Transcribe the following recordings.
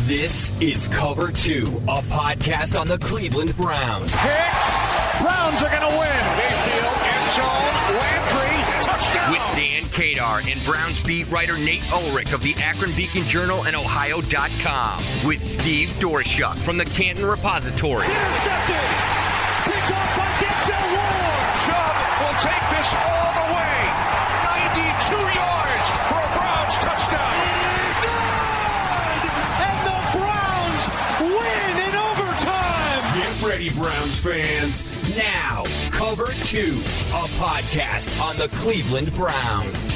This is Cover 2, a podcast on the Cleveland Browns. Hit! Browns are going to win. Mayfield, end zone, Landry, touchdown! With Dan Kadar and Browns beat writer Nate Ulrich of the Akron Beacon Journal and Ohio.com. With Steve Doerschuk from the Canton Repository. It's intercepted! Picked off by Denzel Ward! Chubb will take this all the way. 92 yards for a Browns touchdown. It is good! And the Browns win in overtime! Get ready, Browns fans. Now, Cover 2, a podcast on the Cleveland Browns.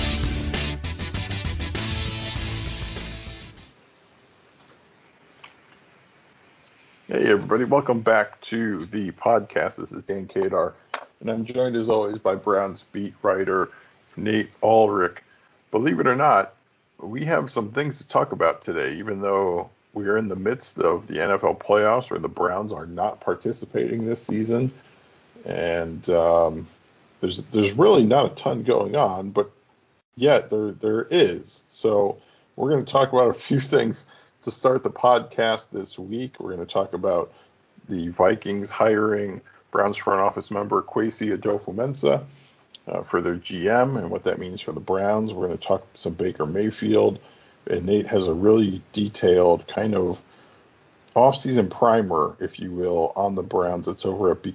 Hey everybody, welcome back to the podcast. This is Dan Kadar, and I'm joined as always by Browns beat writer Nate Ulrich. Believe it or not, we have some things to talk about today, even though we are in the midst of the NFL playoffs where the Browns are not participating this season. And there's really not a ton going on, but yet there is. So we're going to talk about a few things to start the podcast this week. We're going to talk about the Vikings hiring Browns front office member Kwesi Adofo-Mensah for their GM and what that means for the Browns. We're going to talk some Baker Mayfield, and Nate has a really detailed kind of off-season primer, if you will, on the Browns. It's over at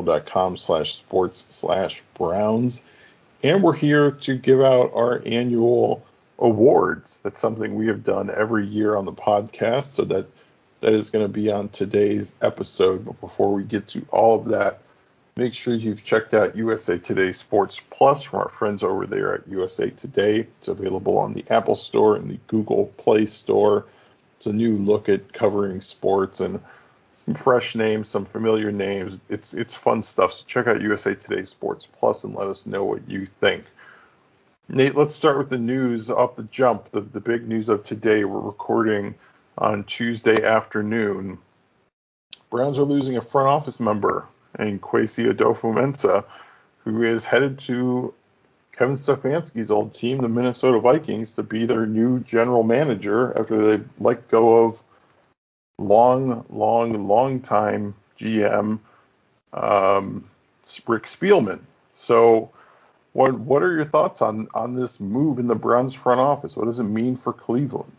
beaconjournal.com/sports/Browns. And we're here to give out our annual awards. That's something we have done every year on the podcast, so that is going to be on today's episode. But before we get to all of that, make sure you've checked out USA Today Sports Plus from our friends over there at USA Today. It's available on the Apple Store and the Google Play Store. It's a new look at covering sports and some fresh names, some familiar names. It's fun stuff. So check out USA Today Sports Plus and let us know what you think. Nate, let's start with the news off the jump. The big news of today. We're recording on Tuesday afternoon. Browns are losing a front office member named Kwesi Adofo-Mensah, who is headed to Kevin Stefanski's old team, the Minnesota Vikings, to be their new general manager after they let go of long time GM Rick Spielman. So what are your thoughts on this move in the Browns front office? What does it mean for Cleveland?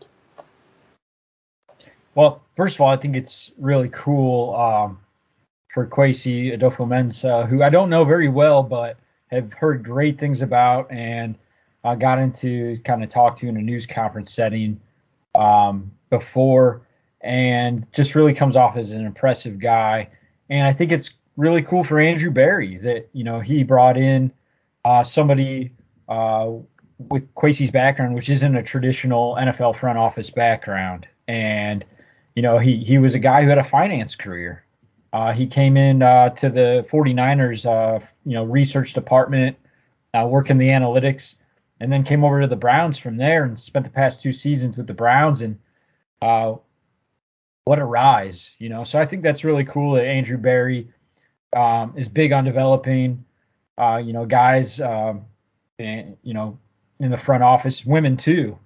Well, first of all, I think it's really cool for Kwesi Adofo-Mensah, who I don't know very well, but have heard great things about and got into kind of talk to in a news conference setting before, and just really comes off as an impressive guy. And I think it's really cool for Andrew Berry that, he brought in somebody with Kwesi's background, which isn't a traditional NFL front office background. And, he was a guy who had a finance career. He came in to the 49ers, research department, working the analytics, and then came over to the Browns from there and spent the past 2 seasons with the Browns. And what a rise, So I think that's really cool that Andrew Berry is big on developing guys, in the front office, women too.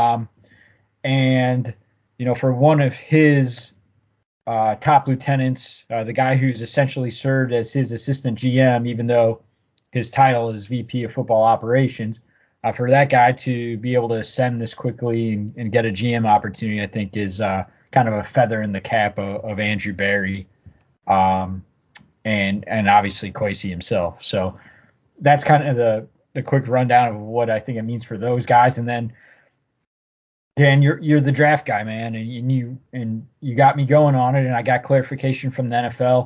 And, for one of his top lieutenants, the guy who's essentially served as his assistant GM, even though his title is VP of football operations, for that guy to be able to ascend this quickly and get a GM opportunity, I think is kind of a feather in the cap of Andrew Berry. And obviously Kwesi himself. So that's kind of the quick rundown of what I think it means for those guys. And then, Dan, you're the draft guy, man, and you got me going on it, and I got clarification from the NFL.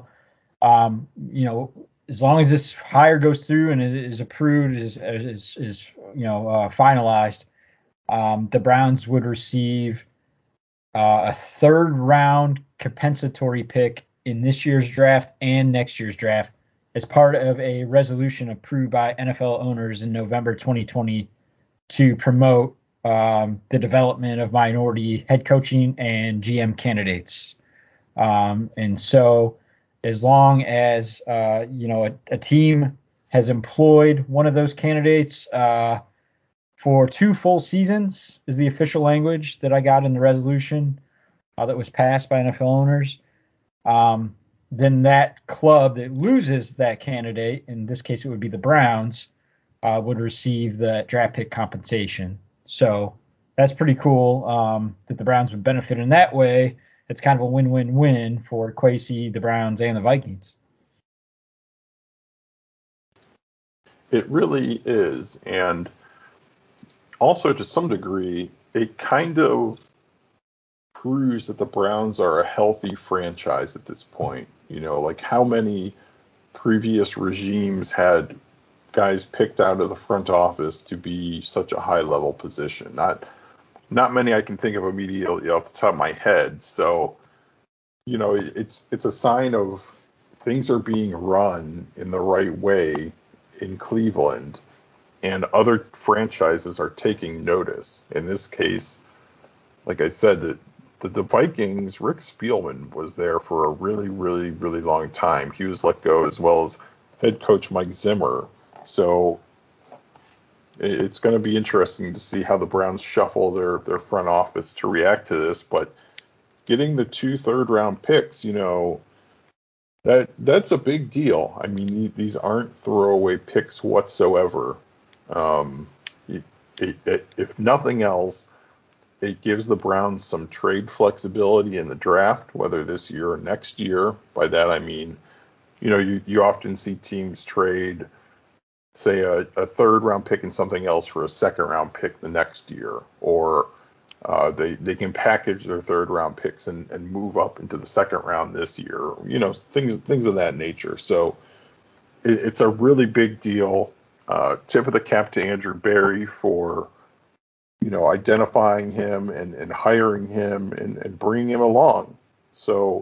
As long as this hire goes through and is approved, is finalized, the Browns would receive a third round compensatory pick in this year's draft and next year's draft as part of a resolution approved by NFL owners in November 2020 to promote the development of minority head coaching and GM candidates. And so as long as, a team has employed one of those candidates for 2 full seasons is the official language that I got in the resolution, that was passed by NFL owners, then that club that loses that candidate, in this case it would be the Browns, would receive the draft pick compensation. So that's pretty cool that the Browns would benefit in that way. It's kind of a win-win-win for Kwesi, the Browns, and the Vikings. It really is. And also, to some degree, it kind of proves that the Browns are a healthy franchise at this point. You know, like how many previous regimes had guys picked out of the front office to be such a high-level position? Not many I can think of immediately off the top of my head. So, you know, it's a sign of things are being run in the right way in Cleveland, and other franchises are taking notice. In this case, like I said, the Vikings, Rick Spielman was there for a really, really, really long time. He was let go, as well as head coach Mike Zimmer. So it's going to be interesting to see how the Browns shuffle their front office to react to this. But getting the 2 third-round picks, you know, that's a big deal. I mean, these aren't throwaway picks whatsoever. If nothing else, it gives the Browns some trade flexibility in the draft, whether this year or next year. By that I mean, you know, you often see teams trade, say, a third-round pick and something else for a second-round pick the next year, or they can package their third-round picks and move up into the second round this year. You know, things of that nature. So it's a really big deal. Tip of the cap to Andrew Berry for, you know, identifying him and hiring him and bringing him along. So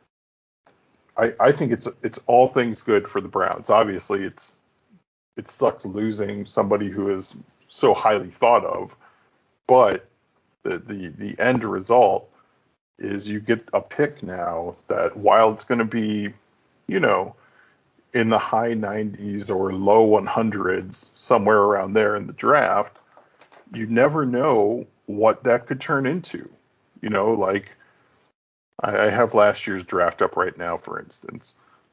I think it's all things good for the Browns. Obviously, it sucks losing somebody who is so highly thought of, but the end result is you get a pick now that, while it's going to be, you know, in the high 90s or low 100s, somewhere around there in the draft, you never know what that could turn into. You know, like I have last year's draft up right now, for instance.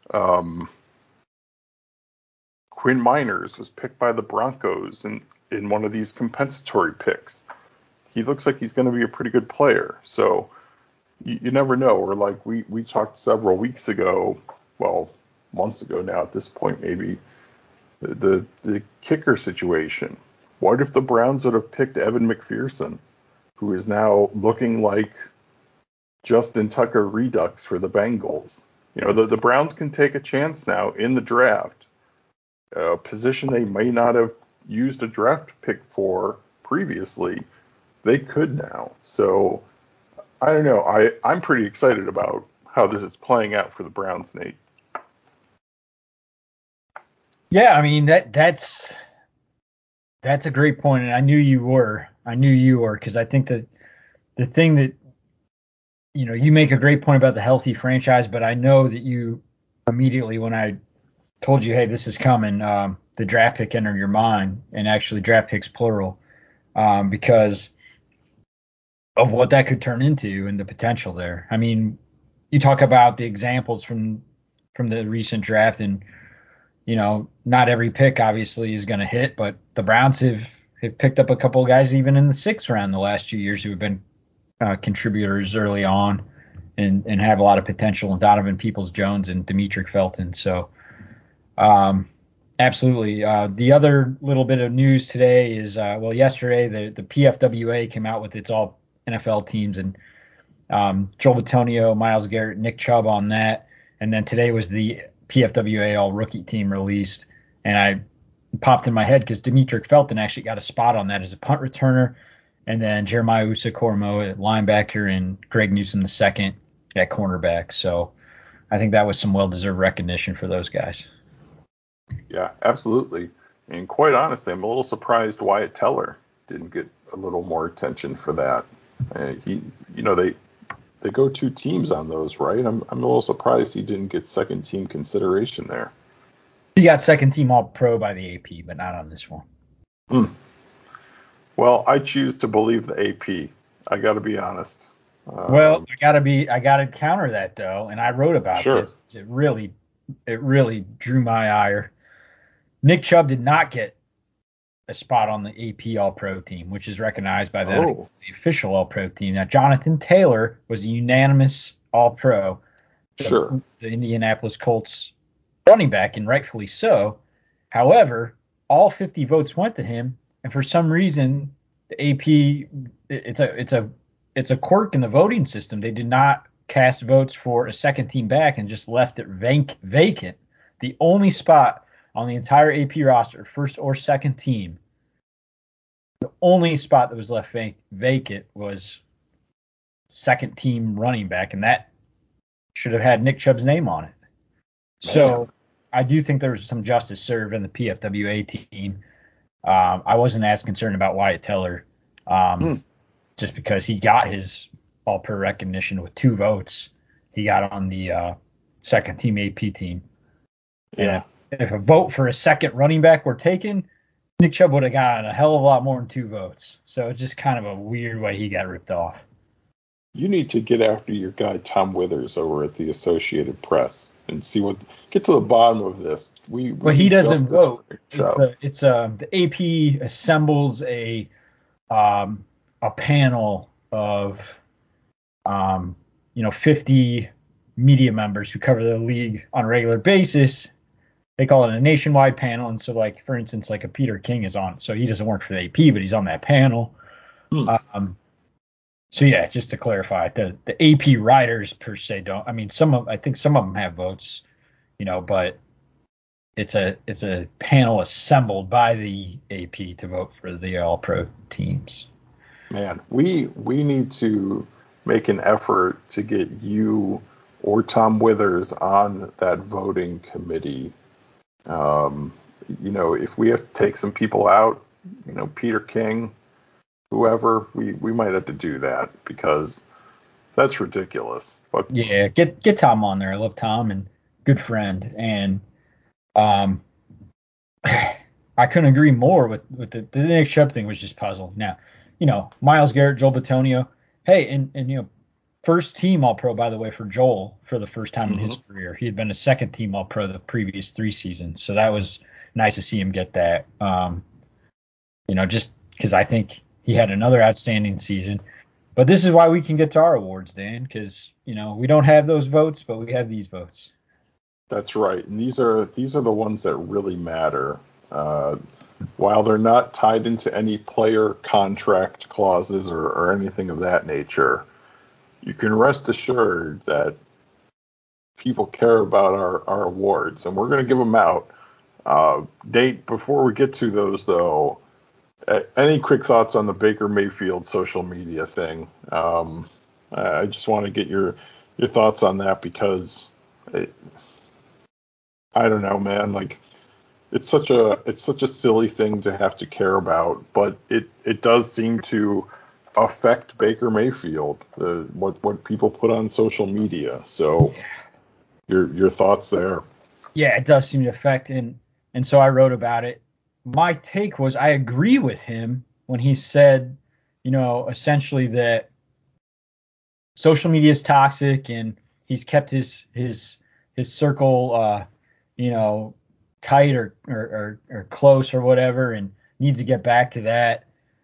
Quinn Miners was picked by the Broncos in one of these compensatory picks. He looks like he's going to be a pretty good player. So you never know. Or like we talked several weeks ago, well, months ago now at this point maybe, the kicker situation. What if the Browns would have picked Evan McPherson, who is now looking like Justin Tucker Redux for the Bengals? You know, the Browns can take a chance now in the draft, a position they may not have used a draft pick for previously. They could now. So I don't know. I'm pretty excited about how this is playing out for the Browns, Nate. Yeah, I mean that's a great point, and I knew you were because I think that the thing that, you know, you make a great point about the healthy franchise, but I know that you immediately, when I told you, hey, this is coming, the draft pick entered your mind, and actually draft picks plural, because of what that could turn into and the potential there. I mean, you talk about the examples from the recent draft, and, you know, not every pick obviously is going to hit, but the Browns have picked up a couple of guys even in the 6th round the last 2 years who have been contributors early on and have a lot of potential, in Donovan Peoples-Jones and Demetric Felton. So absolutely. The other little bit of news today is, yesterday the PFWA came out with its all NFL teams, and Joel Bitonio, Myles Garrett, Nick Chubb on that. And then today was the PFWA all rookie team released, and I popped in my head because Demetric Felton actually got a spot on that as a punt returner, and then Jeremiah Usa-Cormo at linebacker and Greg Newsome II at cornerback. So I think that was some well-deserved recognition for those guys. Yeah, absolutely. And quite honestly, I'm a little surprised Wyatt Teller didn't get a little more attention for that. They go 2 teams on those, right? I'm a little surprised he didn't get second team consideration there. He got second team All-Pro by the AP, but not on this one. Well, I choose to believe the AP. I got to be honest. Well, I gotta counter that though, and I wrote about this. It really drew my ire. Nick Chubb did not get a spot on the AP All-Pro team, which is recognized by the official All-Pro team. Now, Jonathan Taylor was a unanimous All-Pro. Sure. The Indianapolis Colts running back, and rightfully so. However, all 50 votes went to him, and for some reason, the AP it's a quirk in the voting system. They did not cast votes for a second team back and just left it vacant. The only spot on the entire AP roster, first or second team, the only spot that was left vacant was second team running back, and that should have had Nick Chubb's name on it. So I do think there was some justice served in the PFWA team. I wasn't as concerned about Wyatt Teller, just because he got his All-Pro recognition with 2 votes. He got on the second team AP team. Yeah. And if a vote for a second running back were taken, Nick Chubb would have gotten a hell of a lot more than 2 votes. So it's just kind of a weird way he got ripped off. You need to get after your guy Tom Withers over at the Associated Press and get to the bottom of this. But he doesn't vote. The AP assembles a panel of 50 media members who cover the league on a regular basis. They call it a nationwide panel, and so, like, for instance, like a Peter King is on, so he doesn't work for the AP, but he's on that panel. So yeah, just to clarify, the AP writers per se don't. I mean, I think some of them have votes, but it's a panel assembled by the AP to vote for the All-Pro teams. Man, we need to make an effort to get you or Tom Withers on that voting committee. If we have to take some people out, Peter King, whoever, we might have to do that because that's ridiculous. But yeah, get Tom on there. I love Tom and good friend. And I couldn't agree more with the Nick Chubb thing was just puzzling. Now, Myles Garrett, Joel Bitonio. Hey, and first team All-Pro, by the way, for Joel for the first time in his career. He had been a second team All-Pro the previous 3 seasons. So that was nice to see him get that. Just because I think he had another outstanding season. But this is why we can get to our awards, Dan, because, we don't have those votes, but we have these votes. That's right. And these are the ones that really matter. While they're not tied into any player contract clauses or anything of that nature, you can rest assured that people care about our awards, and we're going to give them out. Nate, before we get to those, though, any quick thoughts on the Baker Mayfield social media thing? I just want to get your thoughts on that because I don't know, man. Like, it's such a silly thing to have to care about, but it does seem to affect Baker Mayfield, what people put on social media. So your thoughts there? Yeah, it does seem to affect, and so I wrote about it. My take was I agree with him when he said, essentially that social media is toxic and he's kept his circle, tight or close or whatever, and needs to get back to that.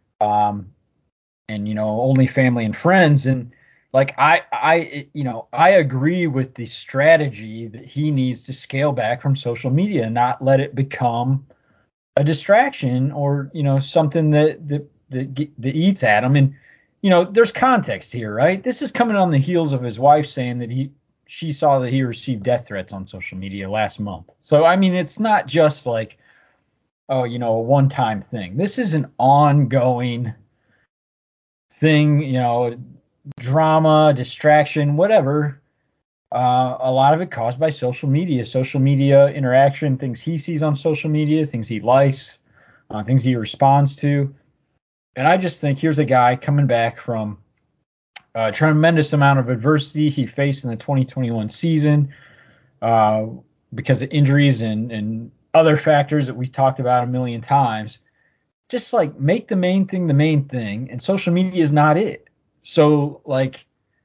And only family and friends. And like, I agree with the strategy that he needs to scale back from social media and not let it become a distraction or, something that eats at him. And, there's context here, right? This is coming on the heels of his wife saying that she saw that he received death threats on social media last month. So, I mean, it's not just like, a one-time thing. This is an ongoing thing, drama, distraction, whatever. A lot of it caused by social media interaction, things he sees on social media, things he likes, things he responds to. And I just think here's a guy coming back from a tremendous amount of adversity he faced in the 2021 season because of injuries and other factors that we've talked about a million times. Just like make the main thing, and social media is not it. So like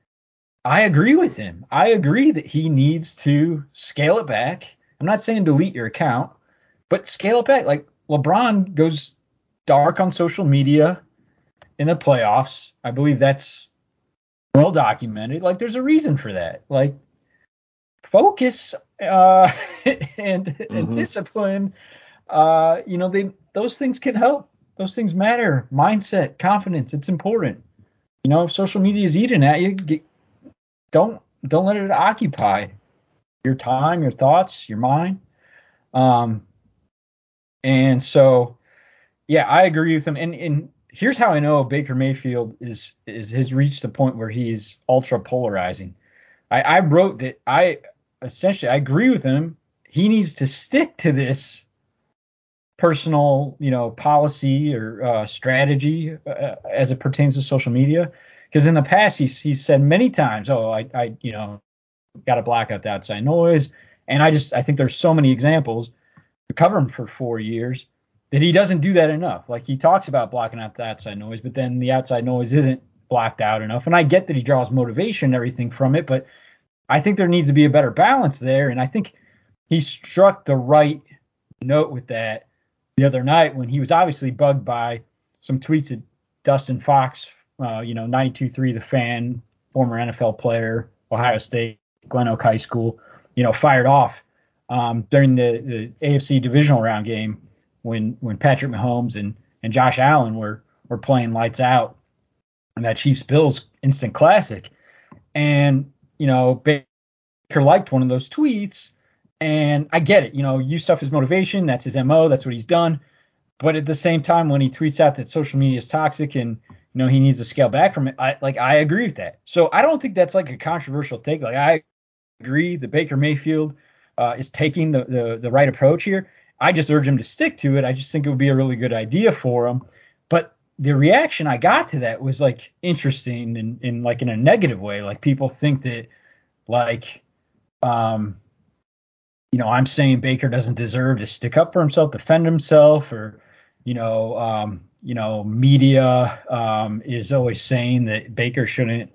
I agree with him. I agree that he needs to scale it back. I'm not saying delete your account, but scale it back. Like LeBron goes dark on social media in the playoffs. I believe that's well documented. Like there's a reason for that. Like focus and discipline. Those things can help. Those things matter. Mindset, confidence, it's important. If social media is eating at you, don't let it occupy your time, your thoughts, your mind. And so, yeah, I agree with him. And here's how I know Baker Mayfield has reached the point where he's ultra polarizing. I wrote that I agree with him. He needs to stick to this personal, policy or strategy as it pertains to social media. Because in the past, he's said many times, I got to block out the outside noise. And I think there's so many examples to cover him for 4 years that he doesn't do that enough. Like he talks about blocking out the outside noise, but then the outside noise isn't blocked out enough. And I get that he draws motivation and everything from it, but I think there needs to be a better balance there. And I think he struck the right note with that the other night when he was obviously bugged by some tweets that Dustin Fox, 92.3 The Fan, former NFL player, Ohio State, Glen Oak High School, fired off during the AFC divisional round game when Patrick Mahomes and Josh Allen were playing lights out in that Chiefs-Bills instant classic. And, Baker liked one of those tweets. And I get it, use stuff as motivation. That's his MO. That's what he's done. But at the same time, when he tweets out that social media is toxic and, he needs to scale back from it, I agree with that. So I don't think that's like a controversial take. Like I agree that Baker Mayfield is taking the right approach here. I just urge him to stick to it. I just think it would be a really good idea for him. But the reaction I got to that was like interesting in like in a negative way. Like people think that like, I'm saying Baker doesn't deserve to stick up for himself, defend himself, or, media is always saying that Baker shouldn't,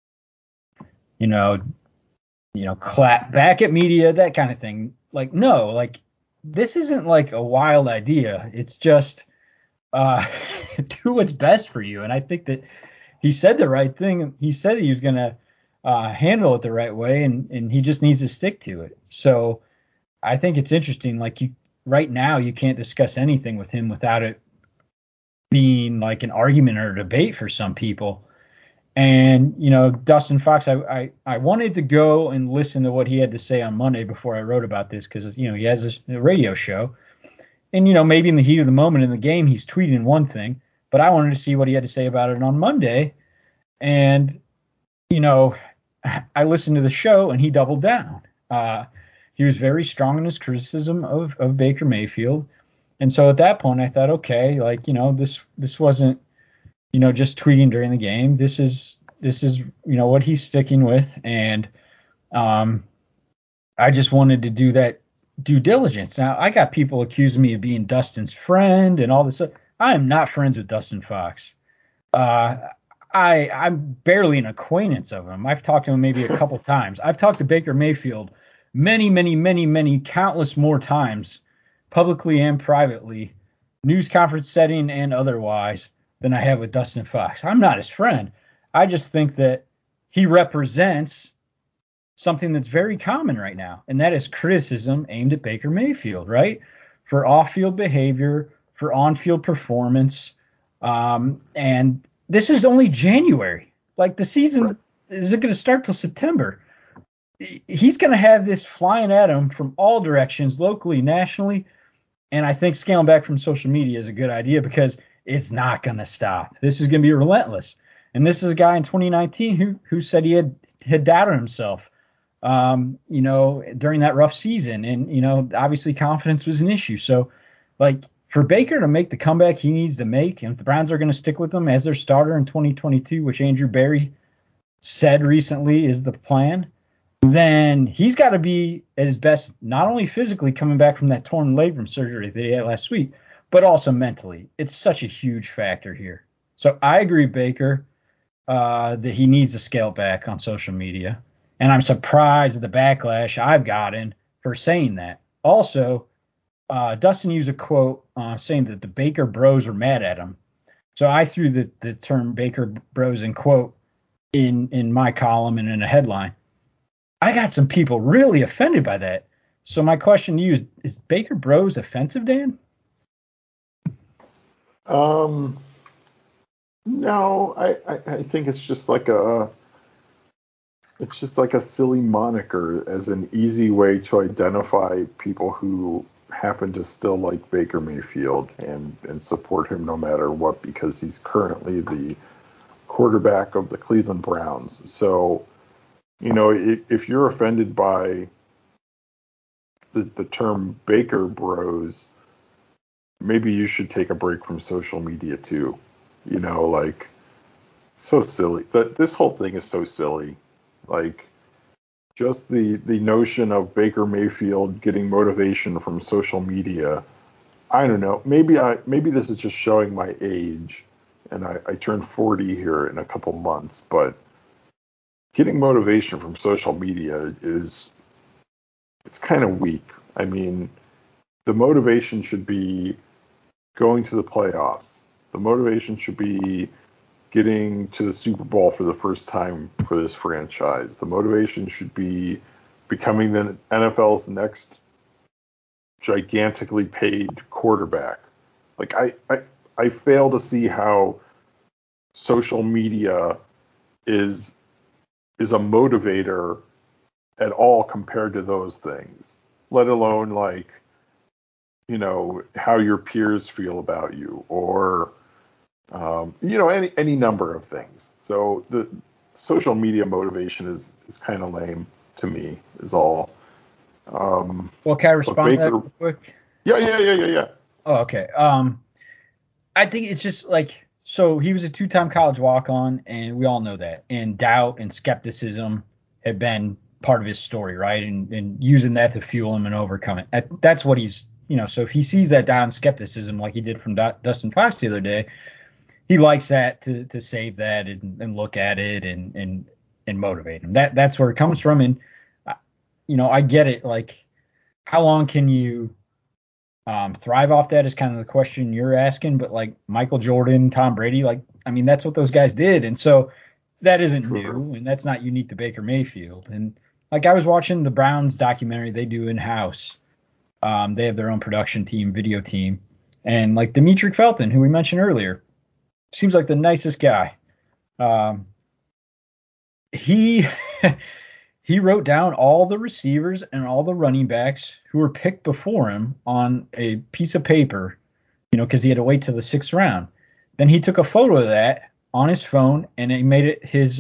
clap back at media, that kind of thing. Like, no, like this isn't like a wild idea. It's just do what's best for you. And I think that he said the right thing. He said he was going to handle it the right way, and he just needs to stick to it. So I think it's interesting. Like right now, you can't discuss anything with him without it being like an argument or a debate for some people. And, Dustin Fox, I wanted to go and listen to what he had to say on Monday before I wrote about this because, he has a radio show. And, maybe in the heat of the moment in the game, he's tweeting one thing. But I wanted to see what he had to say about it on Monday. And, I listened to the show and he doubled down. He was very strong in his criticism of Baker Mayfield. And so at that point, I thought, okay, like, this wasn't, just tweeting during the game. This is, what he's sticking with. And I just wanted to do that due diligence. Now, I got people accusing me of being Dustin's friend and all this stuff. I am not friends with Dustin Fox. I'm barely an acquaintance of him. I've talked to him maybe a couple times. I've talked to Baker Mayfield many, many, many, many, countless more times, publicly and privately, news conference setting and otherwise, than I have with Dustin Fox. I'm not his friend. I just think that he represents something that's very common right now, and that is criticism aimed at Baker Mayfield, right? For off-field behavior, for on-field performance, and this is only January. Like the season isn't going to start till September. He's going to have this flying at him from all directions, locally, nationally. And I think scaling back from social media is a good idea because it's not going to stop. This is going to be relentless. And this is a guy in 2019 who said he had doubted himself, during that rough season. And, obviously confidence was an issue. So, like, for Baker to make the comeback he needs to make, and if the Browns are going to stick with him as their starter in 2022, which Andrew Berry said recently is the plan, then he's got to be at his best, not only physically coming back from that torn labrum surgery that he had last week, but also mentally. It's such a huge factor here. So I agree, Baker. that he needs to scale back on social media. And I'm surprised at the backlash I've gotten for saying that. Also, Dustin used a quote saying that the Baker Bros were mad at him. So I threw the term Baker Bros in quote in my column and in a headline. I got some people really offended by that. So my question to you is Baker Bros offensive, Dan? No, I think it's just like a silly moniker as an easy way to identify people who happen to still like Baker Mayfield and support him no matter what, because he's currently the quarterback of the Cleveland Browns. So, if you're offended by the term Baker Bros, maybe you should take a break from social media too. So silly. This whole thing is so silly. Just the notion of Baker Mayfield getting motivation from social media. I don't know. Maybe this is just showing my age, and I turned 40 here in a couple months, but getting motivation from social media it's kind of weak. I mean, the motivation should be going to the playoffs. The motivation should be getting to the Super Bowl for the first time for this franchise. The motivation should be becoming the NFL's next gigantically paid quarterback. I fail to see how social media is a motivator at all compared to those things, let alone how your peers feel about you, or any number of things. So the social media motivation is kind of lame to me, is all. Well, can I respond to that real quick? Yeah. Oh, okay. I think it's just so he was a 2-time college walk-on, and we all know that. And doubt and skepticism have been part of his story, right? And using that to fuel him and overcome it. That's what he's, so if he sees that doubt and skepticism like he did from Dustin Fox the other day, he likes that to save that and look at it and motivate him. That's where it comes from. And, I get it. How long can you thrive off that is kind of the question you're asking. But Michael Jordan, Tom Brady, that's what those guys did. And so that isn't new, and that's not unique to Baker Mayfield. And I was watching the Browns documentary they do in-house. They have their own production team, video team. And Demetric Felton, who we mentioned earlier, seems like the nicest guy. He wrote down all the receivers and all the running backs who were picked before him on a piece of paper, because he had to wait till the 6th round. Then he took a photo of that on his phone, and he made it his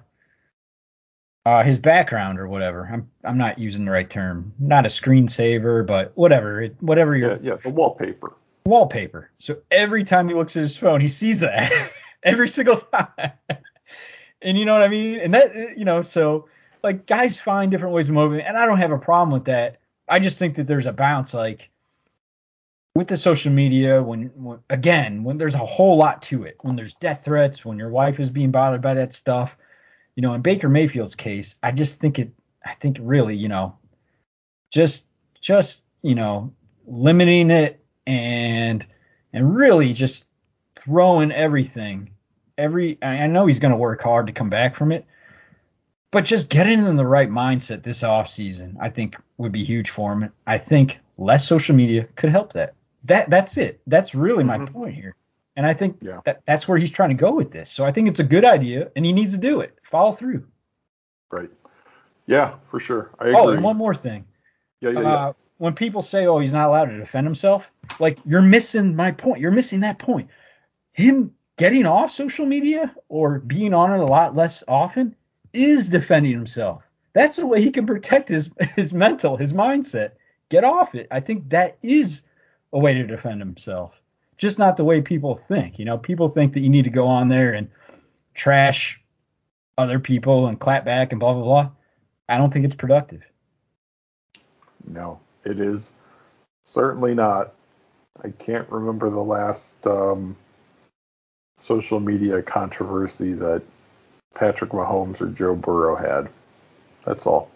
background or whatever. I'm not using the right term. Not a screensaver, but whatever. The wallpaper. So every time he looks at his phone, he sees that every single time. And you know what I mean? And that, so guys find different ways of motivating, and I don't have a problem with that. I just think that there's a bounce, with the social media, when there's a whole lot to it, when there's death threats, when your wife is being bothered by that stuff, in Baker Mayfield's case, I think really, just limiting it and really just throwing everything. I know he's going to work hard to come back from it, but just getting in the right mindset this offseason, I think would be huge for him. I think less social media could help that. That's it. That's really my point here. And I think that's where he's trying to go with this. So I think it's a good idea, and he needs to do it. Follow through. Right. Yeah, for sure. I agree. Oh, and one more thing. Yeah. When people say, he's not allowed to defend himself, you're missing my point. You're missing that point. Him getting off social media or being on it a lot less often is defending himself. That's the way he can protect his mental, his mindset. Get off it. I think that is a way to defend himself. Just not the way people think. People think that you need to go on there and trash other people and clap back and blah, blah, blah. I don't think it's productive. No, it is certainly not. I can't remember the last social media controversy that Patrick Mahomes or Joe Burrow had. That's all.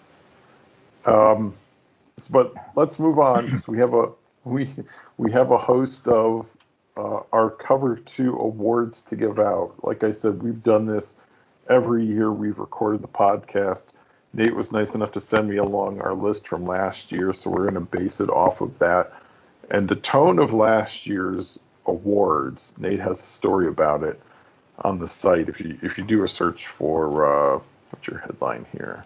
But let's move on because we have a host of our Cover 2 awards to give out. Like I said, we've done this every year we've recorded the podcast. Nate was nice enough to send me along our list from last year, so we're going to base it off of that. And the tone of last year's awards, Nate has a story about it on the site. If you do a search for what's your headline here?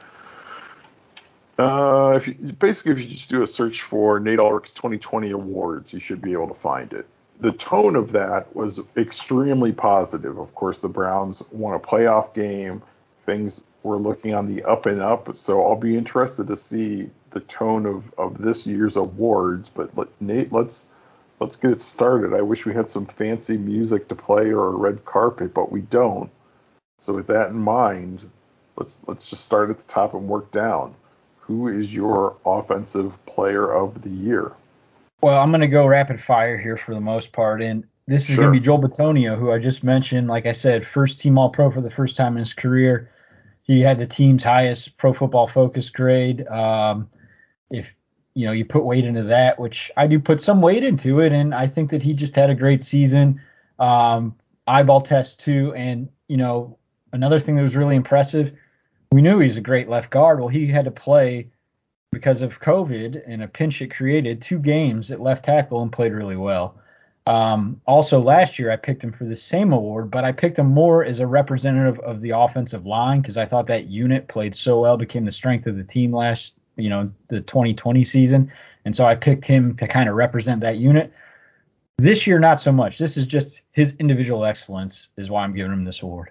If you just do a search for Nate Ulrich's 2020 awards, you should be able to find it. The tone of that was extremely positive. Of course, the Browns won a playoff game. Things were looking on the up and up. So I'll be interested to see the tone of this year's awards. But Nate, let's get it started. I wish we had some fancy music to play or a red carpet, but we don't. So with that in mind, let's just start at the top and work down. Who is your offensive player of the year? Well, I'm going to go rapid fire here for the most part. And this is going to be Joel Bitonio, who I just mentioned. Like I said, first team All-Pro for the first time in his career. He had the team's highest Pro Football Focus grade. If you put weight into that, which I do put some weight into it, and I think that he just had a great season. Eyeball test too, and another thing that was really impressive, we knew he was a great left guard. Well, he had to play because of COVID and a pinch it created 2 games at left tackle and played really well. Also last year I picked him for the same award, but I picked him more as a representative of the offensive line because I thought that unit played so well, became the strength of the team last, the 2020 season. And so I picked him to kind of represent that unit. This year, not so much. This is just his individual excellence is why I'm giving him this award.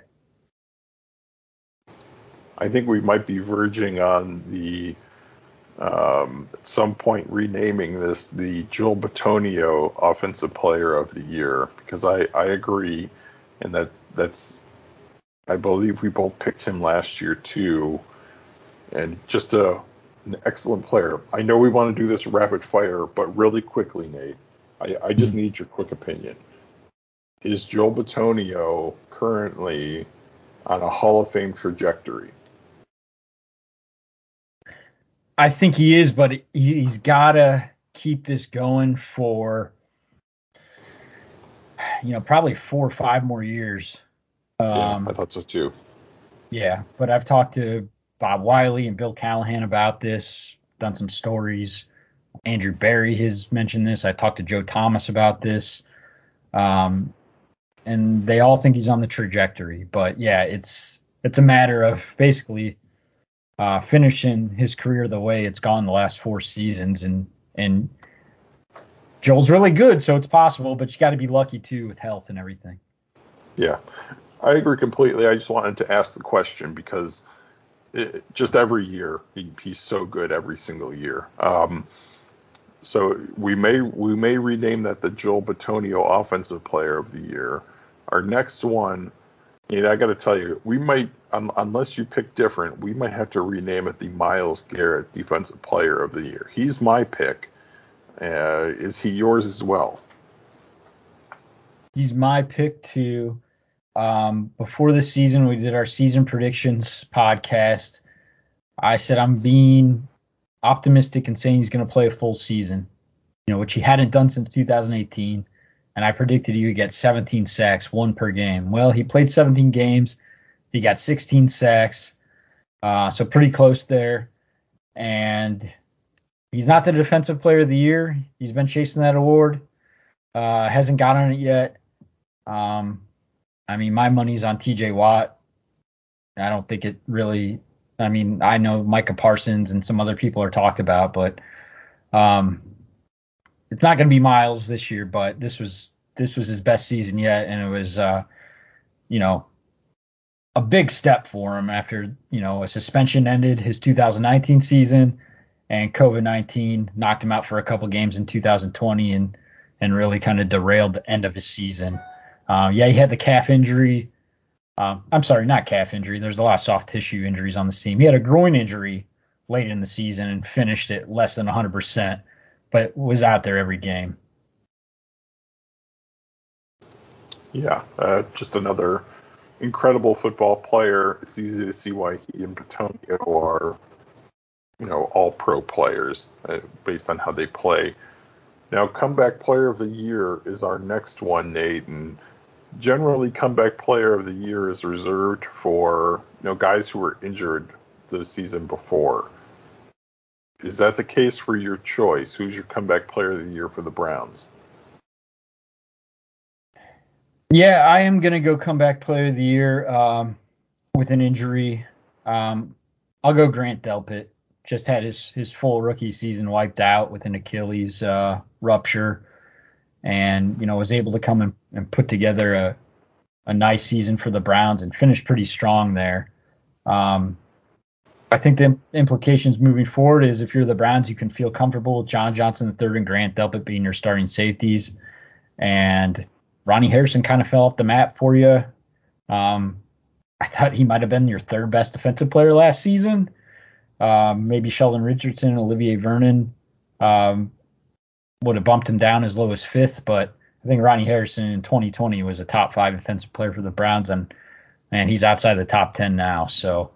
I think we might be verging on the at some point renaming this the Joel Bitonio Offensive Player of the Year, because I agree, and I believe we both picked him last year too, and just an excellent player. I know we want to do this rapid fire, but really quickly, Nate, I just need your quick opinion. Is Joel Bitonio currently on a Hall of Fame trajectory? I think he is, but he's got to keep this going for, probably 4 or 5 more years. Yeah, I thought so too. Yeah, but I've talked to Bob Wiley and Bill Callahan about this, done some stories. Andrew Berry has mentioned this. I talked to Joe Thomas about this. And they all think he's on the trajectory. But, yeah, it's a matter of basically finishing his career the way it's gone the last 4 seasons. And Joel's really good, so it's possible, but you got to be lucky, too, with health and everything. Yeah, I agree completely. I just wanted to ask the question because just every year, he's so good every single year. So we may rename that the Joel Bitonio Offensive Player of the Year. Our next one, I got to tell you, we might, unless you pick different, we might have to rename it the Myles Garrett Defensive Player of the Year. He's my pick. Is he yours as well? He's my pick too. Before the season, we did our season predictions podcast. I said I'm being optimistic and saying he's going to play a full season, which he hadn't done since 2018. And I predicted he would get 17 sacks, 1 per game. Well, he played 17 games. He got 16 sacks, so pretty close there. And he's not the Defensive Player of the Year. He's been chasing that award. Hasn't gotten it yet. My money's on TJ Watt. I don't think it really – I know Micah Parsons and some other people are talked about, but it's not going to be Myles this year, but this was his best season yet, and it was a big step for him after a suspension ended his 2019 season, and COVID-19 knocked him out for a couple games in 2020 and really kind of derailed the end of his season. He had the calf injury. I'm sorry, not calf injury. There's a lot of soft tissue injuries on this team. He had a groin injury late in the season and finished it less than 100%. But was out there every game. Yeah, just another incredible football player. It's easy to see why he and Bitonio are, all pro players based on how they play. Now, comeback player of the year is our next one, Nate, and generally comeback player of the year is reserved for, guys who were injured the season before. Is that the case for your choice? Who's your comeback player of the year for the Browns? Yeah, I am going to go comeback player of the year with an injury. I'll go Grant Delpit. Just had his full rookie season wiped out with an Achilles rupture, and was able to come and put together a nice season for the Browns and finish pretty strong there. I think the implications moving forward is if you're the Browns, you can feel comfortable with John Johnson III and Grant Delpit being your starting safeties, and Ronnie Harrison kind of fell off the map for you. I thought he might have been your third best defensive player last season. Maybe Sheldon Richardson, Olivier Vernon would have bumped him down as low as fifth, but I think Ronnie Harrison in 2020 was a top 5 defensive player for the Browns, and he's outside the top 10 now. So,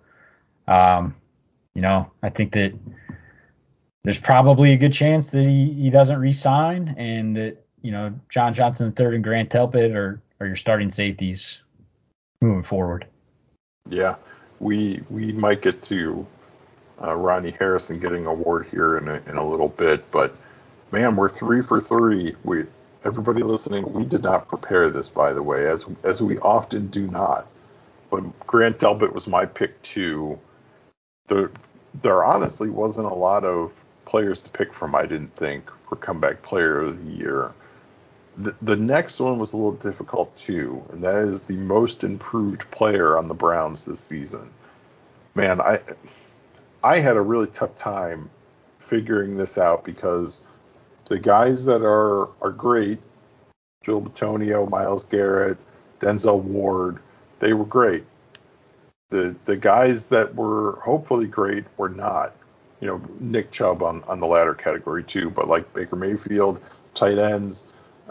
I think that there's probably a good chance that he doesn't re-sign, and that John Johnson III and Grant Delpit are your starting safeties moving forward. Yeah, we might get to Ronnie Harrison getting an award here in a little bit, but man, we're 3 for 3. Everybody listening, we did not prepare this, by the way, as we often do not. But Grant Delpit was my pick too. There honestly wasn't a lot of players to pick from, I didn't think, for comeback player of the year. The next one was a little difficult too, and that is the most improved player on the Browns this season. Man, I had a really tough time figuring this out because the guys that are great, Joel Bitonio, Myles Garrett, Denzel Ward, they were great. The guys that were hopefully great were not. Nick Chubb on the latter category too, but like Baker Mayfield, tight ends,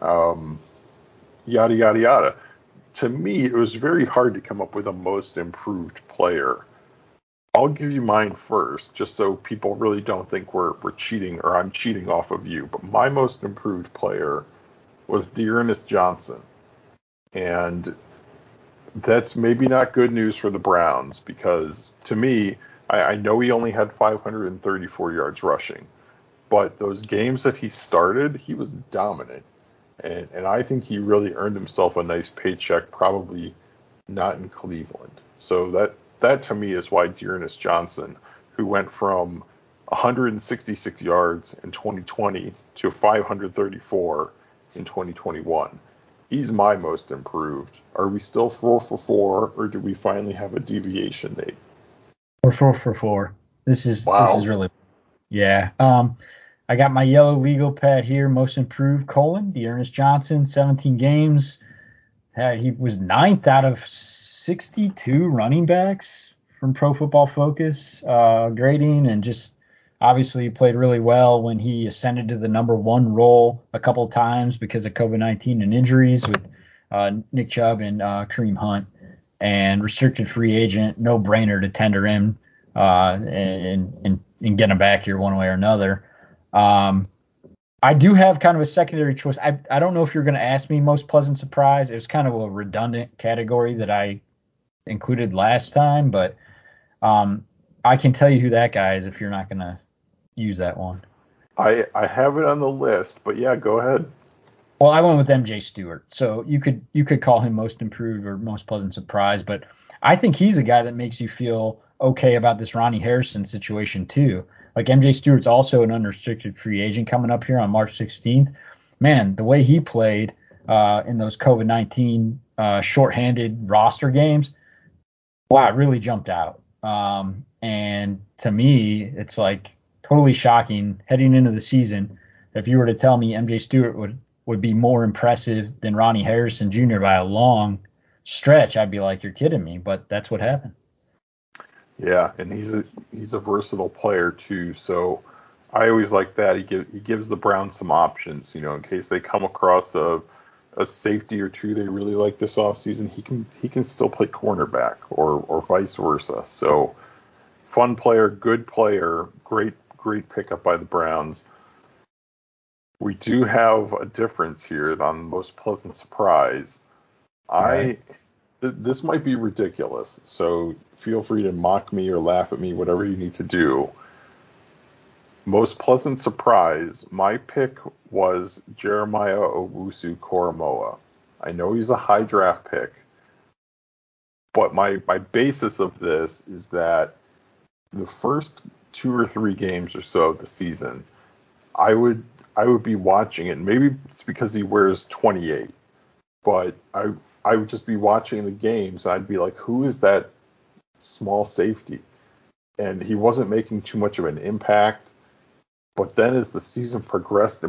yada, yada, yada. To me, it was very hard to come up with a most improved player. I'll give you mine first, just so people really don't think we're cheating or I'm cheating off of you. But my most improved player was D'Ernest Johnson. And that's maybe not good news for the Browns because, to me, I know he only had 534 yards rushing. But those games that he started, he was dominant. And I think he really earned himself a nice paycheck, probably not in Cleveland. So that to me is why D'Ernest Johnson, who went from 166 yards in 2020 to 534 in 2021, he's my most improved. Are we still 4 for 4, or do we finally have a deviation, Nate? We're 4 for 4. This is really, yeah. I got my yellow legal pad here. Most improved : D'Ernest Johnson, 17 games. He was 9th out of 62 running backs from Pro Football Focus grading, and just obviously played really well when he ascended to the number 1 role a couple of times because of COVID-19 and injuries with Nick Chubb and Kareem Hunt, and restricted free agent, no brainer to tender him and get him back here one way or another. I do have kind of a secondary choice. I don't know if you're going to ask me most pleasant surprise. It was kind of a redundant category that I included last time, but I can tell you who that guy is if you're not going to use that one. I have it on the list, but yeah, go ahead. Well, I went with MJ Stewart, so you could call him most improved or most pleasant surprise, but I think he's a guy that makes you feel okay about this Ronnie Harrison situation too. Like MJ Stewart's also an unrestricted free agent coming up here on March 16th. Man, the way he played in those COVID-19 shorthanded roster games, wow, it really jumped out. And to me, it's like totally shocking heading into the season. If you were to tell me MJ Stewart would be more impressive than Ronnie Harrison Jr. by a long stretch, I'd be like, you're kidding me, but that's what happened. Yeah, and he's a versatile player too. So I always like that. He gives the Browns some options, in case they come across a a safety or two they really like this offseason, he can still play cornerback or vice versa. So fun player, good player, great pickup by the Browns. We do have a difference here on most pleasant surprise. Right. This might be ridiculous, so feel free to mock me or laugh at me, whatever you need to do. Most pleasant surprise, my pick was Jeremiah Owusu-Koramoah. I know he's a high draft pick, but my basis of this is that the first 2 or 3 games or so of the season, I would be watching it. Maybe it's because he wears 28, but I would just be watching the games and I'd be like, who is that small safety? And he wasn't making too much of an impact. But then as the season progressed,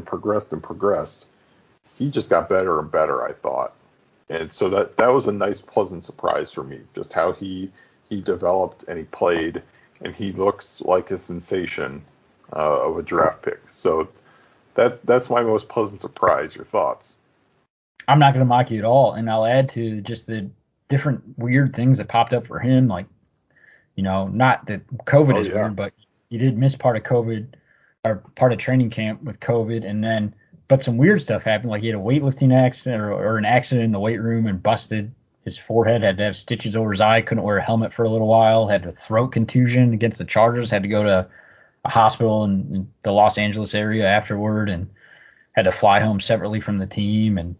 he just got better and better, I thought. And so that was a nice, pleasant surprise for me, just how he developed and he played, and he looks like a sensation of a draft pick. So that's my most pleasant surprise. Your thoughts? I'm not going to mock you at all, and I'll add to just the different weird things that popped up for him, like, not that COVID is weird, but he did miss part of COVID, or part of training camp with COVID, but some weird stuff happened, like he had a weightlifting accident or an accident in the weight room and busted his forehead, had to have stitches over his eye, couldn't wear a helmet for a little while, had a throat contusion against the Chargers, had to go to a hospital in the Los Angeles area afterward, and had to fly home separately from the team. And,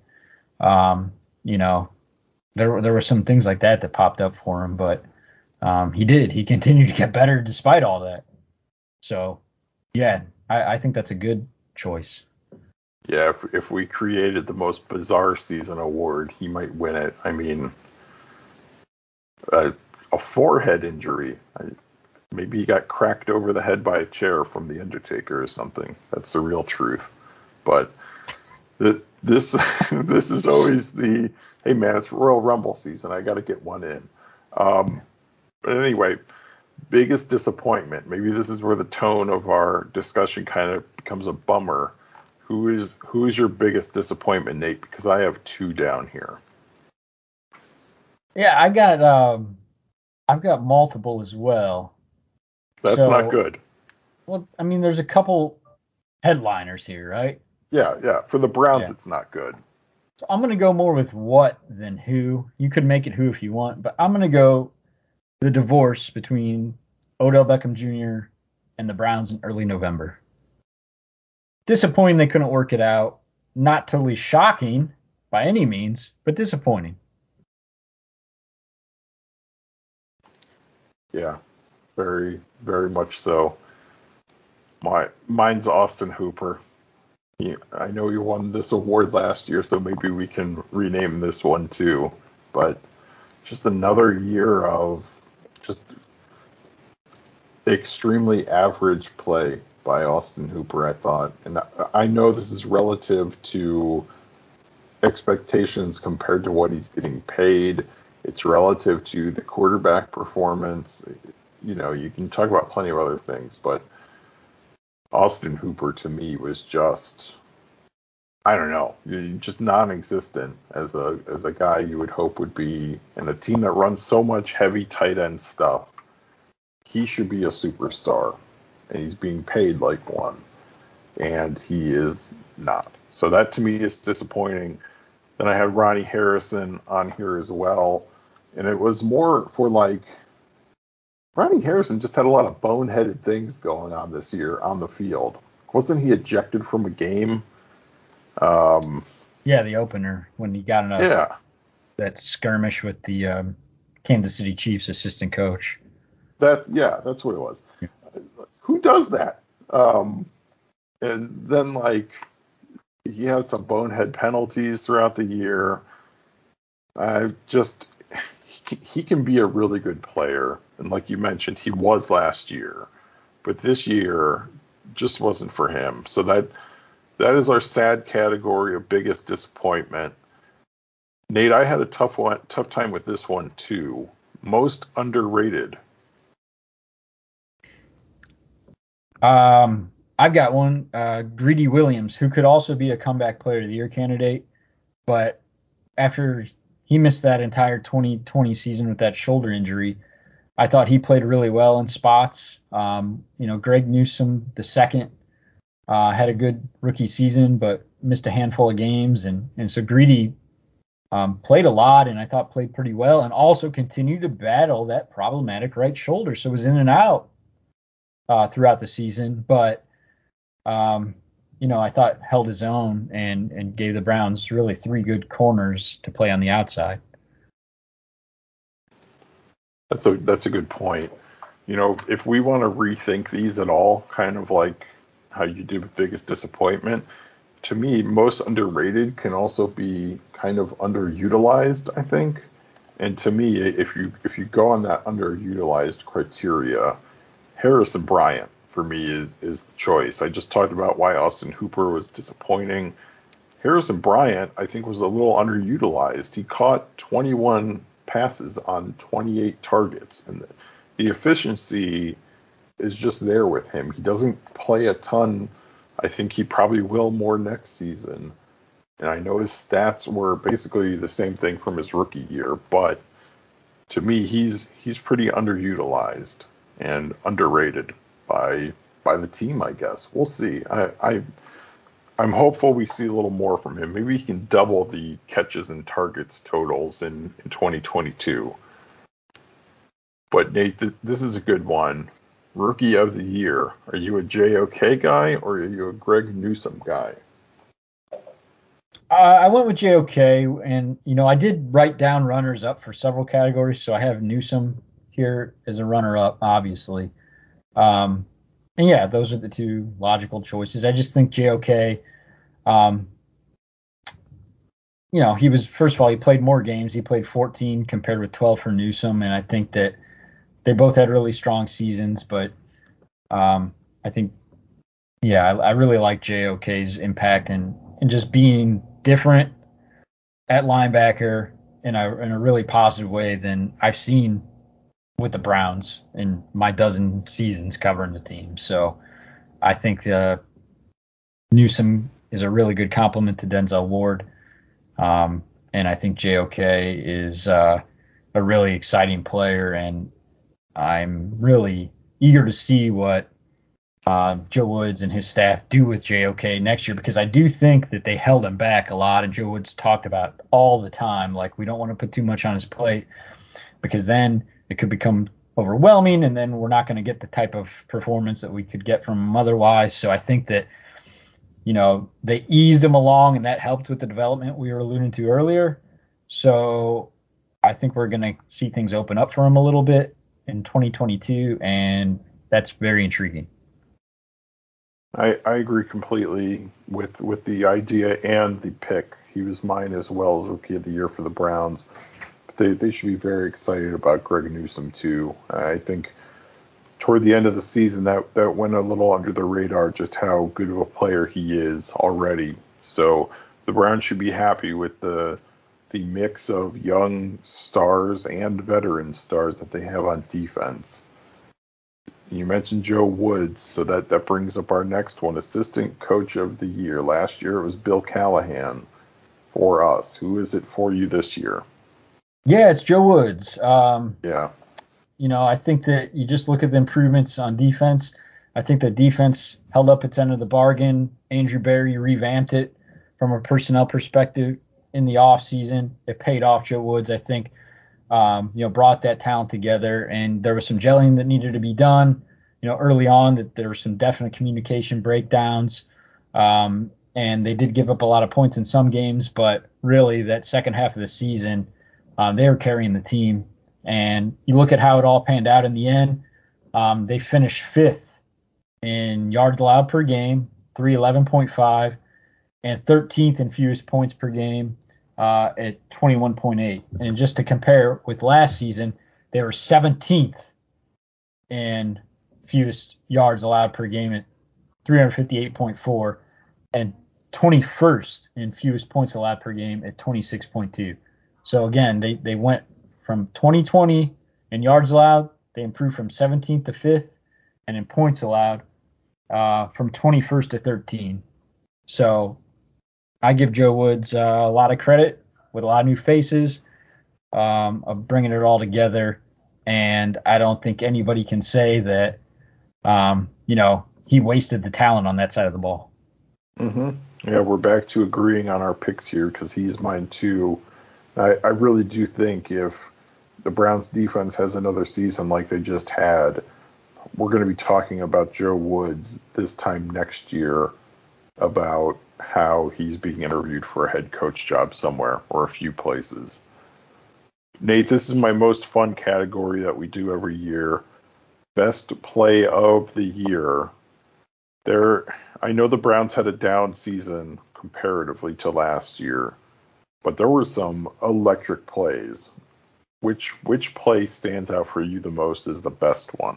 there were some things like that popped up for him, but he continued to get better despite all that. So, yeah, I think that's a good choice. Yeah, if we created the most bizarre season award, he might win it. I mean, a forehead injury. Maybe he got cracked over the head by a chair from The Undertaker or something. That's the real truth. But this is always the, hey man, it's Royal Rumble season. I got to get one in. But anyway, biggest disappointment. Maybe this is where the tone of our discussion kind of becomes a bummer. Who is your biggest disappointment, Nate? Because I have 2 down here. Yeah, I've got multiple as well. That's not good. Well, I mean, there's a couple headliners here, right? Yeah. For the Browns, It's not good. So I'm going to go more with what than who. You could make it who if you want, but I'm going to go the divorce between Odell Beckham Jr. and the Browns in early November. Disappointing they couldn't work it out. Not totally shocking by any means, but disappointing. Yeah, very, very much so. Mine's Austin Hooper. I know you won this award last year, so maybe we can rename this one too. But just another year of just extremely average play by Austin Hooper, I thought. And I know this is relative to expectations compared to what he's getting paid. It's relative to the quarterback performance. You can talk about plenty of other things, but Austin Hooper to me was just, I don't know, just non-existent as a guy you would hope would be in a team that runs so much heavy tight end stuff. He should be a superstar, and he's being paid like one, and he is not. So that to me is disappointing. Then I had Ronnie Harrison on here as well, and it was more for like, Ronnie Harrison just had a lot of boneheaded things going on this year on the field. Wasn't he ejected from a game? Yeah, the opener when he got in that skirmish with the Kansas City Chiefs assistant coach. That's what it was. Yeah. Who does that? And then he had some bonehead penalties throughout the year. He can be a really good player, and like you mentioned, he was last year, but this year just wasn't for him. So that is our sad category of biggest disappointment. Nate, I had a tough time with this one too. Most underrated. I've got one, Greedy Williams, who could also be a comeback player of the year candidate, but after he missed that entire 2020 season with that shoulder injury, I thought he played really well in spots. Greg Newsome, the second, had a good rookie season, but missed a handful of games. And so Greedy played a lot, and I thought played pretty well, and also continued to battle that problematic right shoulder. So was in and out throughout the season. But, I thought held his own and gave the Browns really 3 good corners to play on the outside. That's a good point. If we want to rethink these at all, kind of like how you did with biggest disappointment, to me, most underrated can also be kind of underutilized, I think. And to me, if you go on that underutilized criteria, Harrison Bryant for me is the choice. I just talked about why Austin Hooper was disappointing. Harrison Bryant, I think, was a little underutilized. He caught 21 passes on 28 targets, and the efficiency is just there with him. He doesn't play a ton. I think he probably will more next season. And I know his stats were basically the same thing from his rookie year, but to me, he's pretty underutilized and underrated by the team, I guess. We'll see. I'm hopeful we see a little more from him. Maybe he can double the catches and targets totals in 2022. But Nate, this is a good one. Rookie of the year. Are you a JOK guy or are you a Greg Newsome guy? I went with JOK, and I did write down runners up for several categories, so I have Newsome here as a runner up, obviously. And yeah, those are the 2 logical choices. I just think JOK, he was, first of all, he played more games. He played 14 compared with 12 for Newsome, and I think that they both had really strong seasons, but I think, I really like JOK's impact and just being different at linebacker in a really positive way than I've seen with the Browns in my dozen seasons covering the team. So I think Newsome is a really good compliment to Denzel Ward. And I think JOK is a really exciting player, and I'm really eager to see what Joe Woods and his staff do with JOK next year, because I do think that they held him back a lot, and Joe Woods talked about all the time, like, we don't want to put too much on his plate because then it could become overwhelming, and then we're not going to get the type of performance that we could get from him otherwise. So I think that, they eased him along, and that helped with the development we were alluding to earlier. So I think we're going to see things open up for him a little bit in 2022, and that's very intriguing. I agree completely with the idea and the pick. He was mine as well as Rookie of the Year for the Browns. They should be very excited about Greg Newsome too. I think toward the end of the season that went a little under the radar just how good of a player he is already. So the Browns should be happy with the mix of young stars and veteran stars that they have on defense. You mentioned Joe Woods, so that brings up our next one, Assistant Coach of the Year. Last year it was Bill Callahan for us. Who is it for you this year? Yeah, it's Joe Woods. Yeah. I think that you just look at the improvements on defense. I think the defense held up its end of the bargain. Andrew Berry revamped it from a personnel perspective in the offseason. It paid off. Joe Woods, I think, brought that talent together, and there was some gelling that needed to be done. Early on, that there were some definite communication breakdowns, and they did give up a lot of points in some games, but really that second half of the season, they were carrying the team. And you look at how it all panned out in the end. They finished 5th in yards allowed per game, 311.5, and 13th in fewest points per game at 21.8. And just to compare with last season, they were 17th in fewest yards allowed per game at 358.4, and 21st in fewest points allowed per game at 26.2. So again, they went from 2020 in yards allowed, they improved from 17th to 5th, and in points allowed from 21st to 13. So I give Joe Woods a lot of credit with a lot of new faces of bringing it all together. And I don't think anybody can say that, he wasted the talent on that side of the ball. Mm-hmm. Yeah, we're back to agreeing on our picks here because he's mine too. I really do think if the Browns defense has another season like they just had, we're going to be talking about Joe Woods this time next year about how he's being interviewed for a head coach job somewhere or a few places. Nate, this is my most fun category that we do every year. Best play of the year. I know the Browns had a down season comparatively to last year, but there were some electric plays. Which play stands out for you the most as the best one?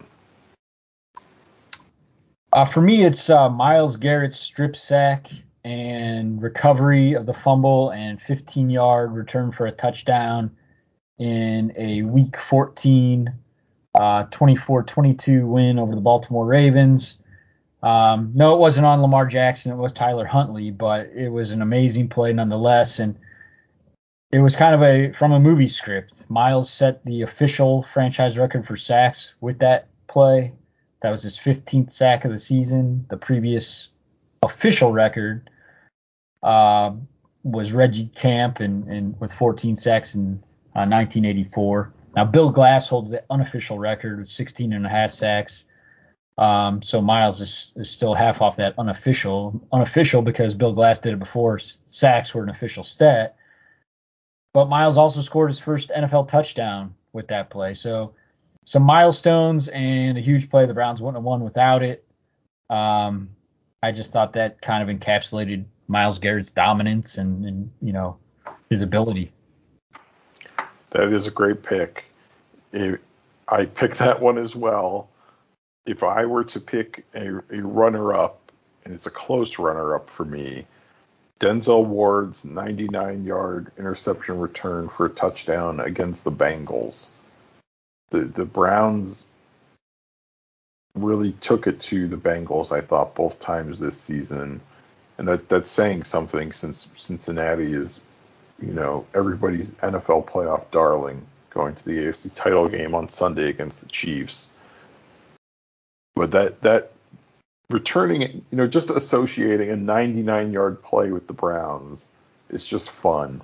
For me, it's Myles Garrett's strip sack and recovery of the fumble and 15-yard return for a touchdown in a Week 14 24-22 win over the Baltimore Ravens. No, it wasn't on Lamar Jackson. It was Tyler Huntley, but it was an amazing play nonetheless. And it was kind of from a movie script. Myles set the official franchise record for sacks with that play. That was his 15th sack of the season. The previous official record was Reggie Camp and with 14 sacks in 1984. Now, Bill Glass holds the unofficial record with 16 and a half sacks. So Myles is still half off that unofficial because Bill Glass did it before sacks were an official stat. But Myles also scored his first NFL touchdown with that play. So some milestones and a huge play. The Browns wouldn't have won without it. I just thought that kind of encapsulated Myles Garrett's dominance and his ability. That is a great pick. I picked that one as well. If I were to pick a runner-up, and it's a close runner-up for me, Denzel Ward's 99-yard interception return for a touchdown against the Bengals. The Browns really took it to the Bengals, I thought, both times this season. And that's saying something since Cincinnati is, everybody's NFL playoff darling going to the AFC title game on Sunday against the Chiefs. But that returning, just associating a 99-yard play with the Browns is just fun.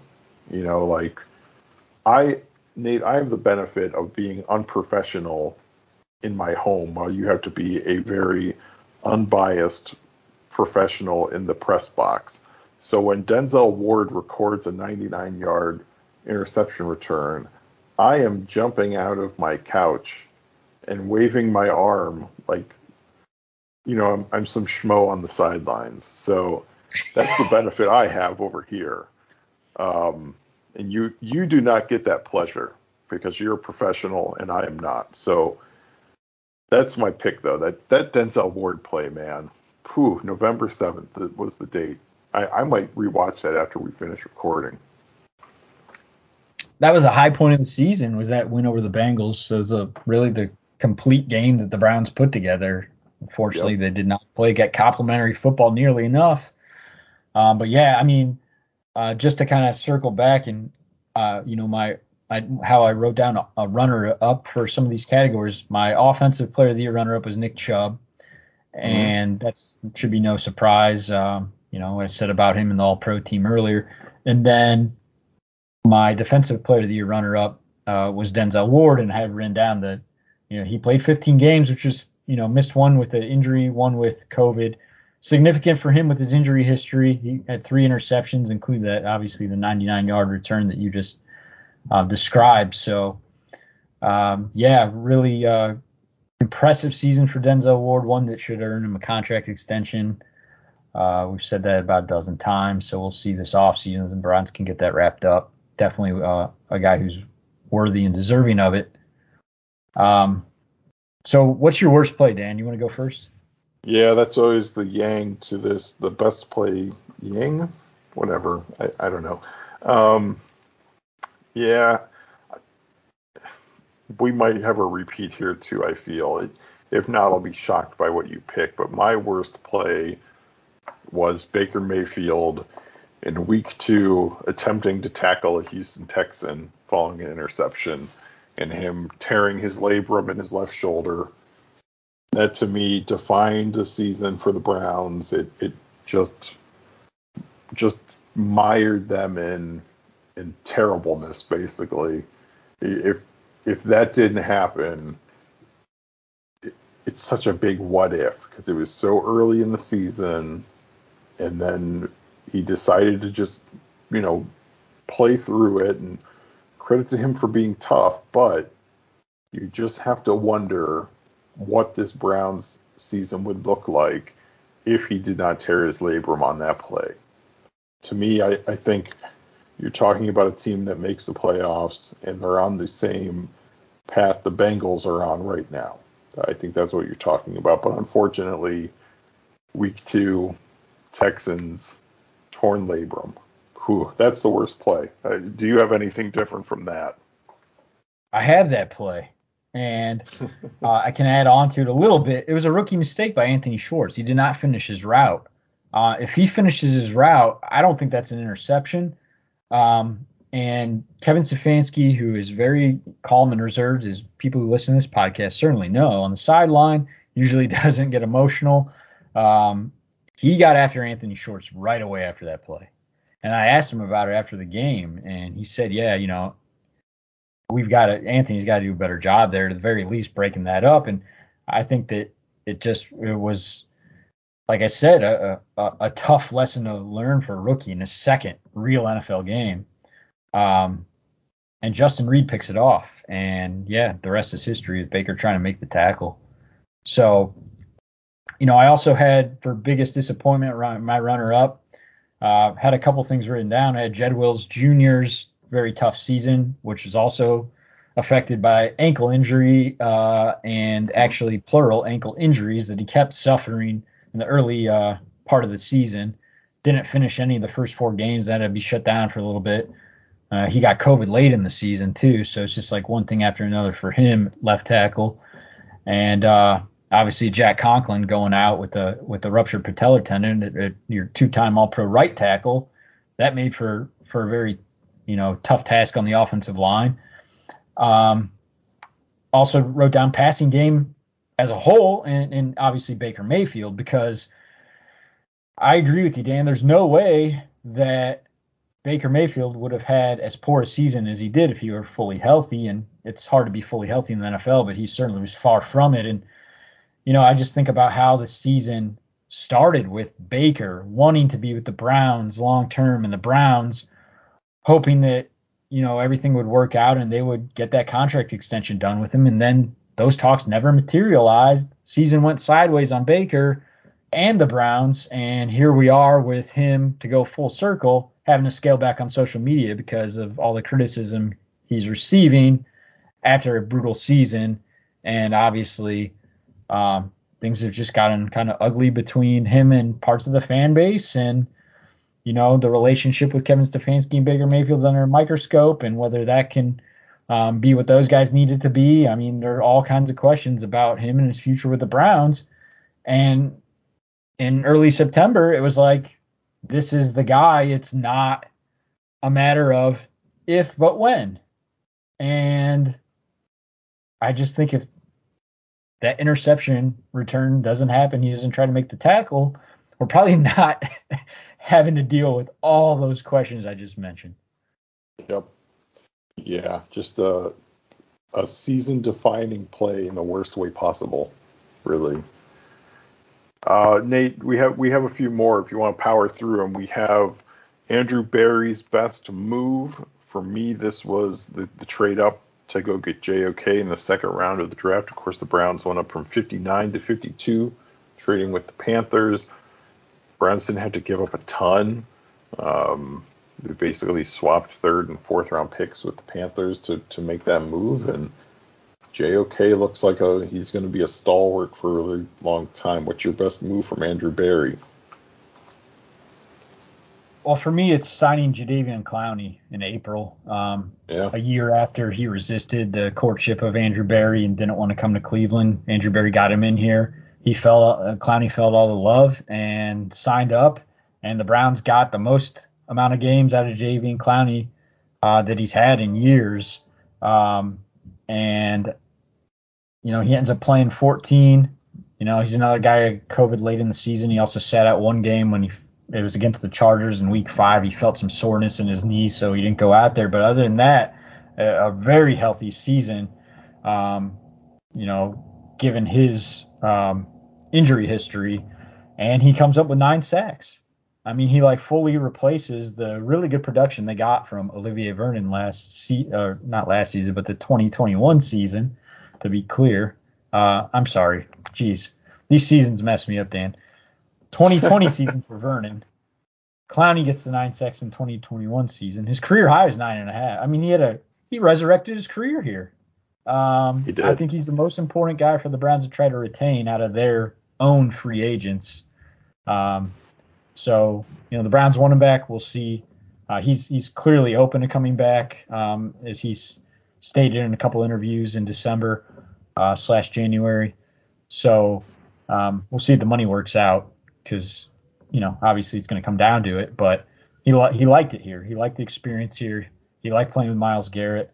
Nate, I have the benefit of being unprofessional in my home while you have to be a very unbiased professional in the press box. So when Denzel Ward records a 99-yard interception return, I am jumping out of my couch and waving my arm like, I'm some schmo on the sidelines. So that's the benefit I have over here. And you do not get that pleasure because you're a professional and I am not. So that's my pick, though. That Denzel Ward play, man. Whew, November 7th was the date. I might rewatch that after we finish recording. That was a high point of the season, was that win over the Bengals. So it was really the complete game that the Browns put together. Unfortunately, They did not get complimentary football nearly enough. But yeah, just to kind of circle back and, how I wrote down a runner-up for some of these categories. My offensive player of the year runner-up was Nick Chubb, and that should be no surprise. I said about him in the All-Pro team earlier. And then my defensive player of the year runner-up was Denzel Ward, and I had written down that he played 15 games, which is missed one with an injury, one with COVID. Significant for him with his injury history. He had 3 interceptions, including that, obviously, the 99-yard return that you just described. So, really impressive season for Denzel Ward, one that should earn him a contract extension. We've said that about a dozen times, so we'll see this offseason. The Browns can get that wrapped up. Definitely a guy who's worthy and deserving of it. So what's your worst play, Dan? You want to go first? Yeah, that's always the yang to this. The best play, yang? Whatever. I don't know. Yeah, we might have a repeat here too, I feel. If not, I'll be shocked by what you pick. But my worst play was Baker Mayfield in week 2 attempting to tackle a Houston Texan following an interception and him tearing his labrum in his left shoulder. That to me defined the season for the Browns. It just mired them in terribleness, basically. If that didn't happen, it's such a big what if, because it was so early in the season, and then he decided to just, play through it, and credit to him for being tough, but you just have to wonder what this Browns season would look like if he did not tear his labrum on that play. To me, I think you're talking about a team that makes the playoffs, and they're on the same path the Bengals are on right now. I think that's what you're talking about. But unfortunately, week 2, Texans, torn labrum. Whew, that's the worst play. Do you have anything different from that? I have that play, and I can add on to it a little bit. It was a rookie mistake by Anthony Schwartz. He did not finish his route. If he finishes his route, I don't think that's an interception. And Kevin Stefanski, who is very calm and reserved, as people who listen to this podcast certainly know, on the sideline, usually doesn't get emotional. He got after Anthony Schwartz right away after that play. And I asked him about it after the game, and he said, yeah, Anthony's got to do a better job there, to the very least, breaking that up. And I think that it was, like I said, a tough lesson to learn for a rookie in his second real NFL game. And Justin Reed picks it off. And, yeah, the rest is history, with Baker trying to make the tackle. So, I also had, for biggest disappointment, my runner-up, had a couple things written down. I had Jed Wills Jr.'s very tough season, which is also affected by ankle injury, and actually plural ankle injuries that he kept suffering in the early part of the season. Didn't finish any of the first 4 games. That had to be shut down for a little bit. He got COVID late in the season too, so it's just like one thing after another for him, left tackle. And obviously Jack Conklin going out with the ruptured patellar tendon at your 2-time All-Pro right tackle. That made for a very tough task on the offensive line. Also wrote down passing game as a whole, and obviously Baker Mayfield, because I agree with you, Dan. There's no way that Baker Mayfield would have had as poor a season as he did if he were fully healthy, and it's hard to be fully healthy in the NFL, but he certainly was far from it. And, I just think about how the season started with Baker wanting to be with the Browns long term, and the Browns hoping that, everything would work out and they would get that contract extension done with him. And then those talks never materialized. Season went sideways on Baker and the Browns, and here we are with him to go full circle, having to scale back on social media because of all the criticism he's receiving after a brutal season. And obviously, things have just gotten kind of ugly between him and parts of the fan base. And, the relationship with Kevin Stefanski and Baker Mayfield's under a microscope, and whether that can be what those guys needed to be. I mean, there are all kinds of questions about him and his future with the Browns. And in early September, it was like, this is the guy. It's not a matter of if, but when. And I just think if that interception return doesn't happen, he doesn't try to make the tackle, we're probably not having to deal with all those questions I just mentioned. Yep. Yeah, just a season-defining play in the worst way possible, really. Nate, we have a few more if you want to power through them. We have Andrew Berry's best move. For me, this was the trade up to go get JOK in the second round of the draft. Of course, the Browns went up from 59 to 52, trading with the Panthers. Browns didn't have to give up a ton. They basically swapped 3rd and 4th round picks with the Panthers to make that move, and JOK looks like he's going to be a stalwart for a really long time. What's your best move from Andrew Berry? Well, for me, it's signing Jadeveon Clowney in April, a year after he resisted the courtship of Andrew Berry and didn't want to come to Cleveland. Andrew Berry got him in here. Clowney felt all the love and signed up, and the Browns got the most amount of games out of Jadeveon Clowney that he's had in years. And, he ends up playing 14. He's another guy who COVID late in the season. He also sat out one game when it was against the Chargers in Week 5. He felt some soreness in his knee, so he didn't go out there. But other than that, a very healthy season, given his injury history. And he comes up with 9 sacks. I mean, he fully replaces the really good production they got from Olivier Vernon not last season, but the 2021 season, to be clear. I'm sorry. Jeez. These seasons mess me up, Dan. 2020 season for Vernon. Clowney gets the 9 sacks in 2021 season. His career high is 9.5. I mean, he resurrected his carear here. He did. I think he's the most important guy for the Browns to try to retain out of their own free agents. So, the Browns want him back. We'll see. He's clearly open to coming back, as he's stated in a couple interviews in December / January. So we'll see if the money works out because, obviously it's going to come down to it. But he liked it here. He liked the experience here. He liked playing with Myles Garrett.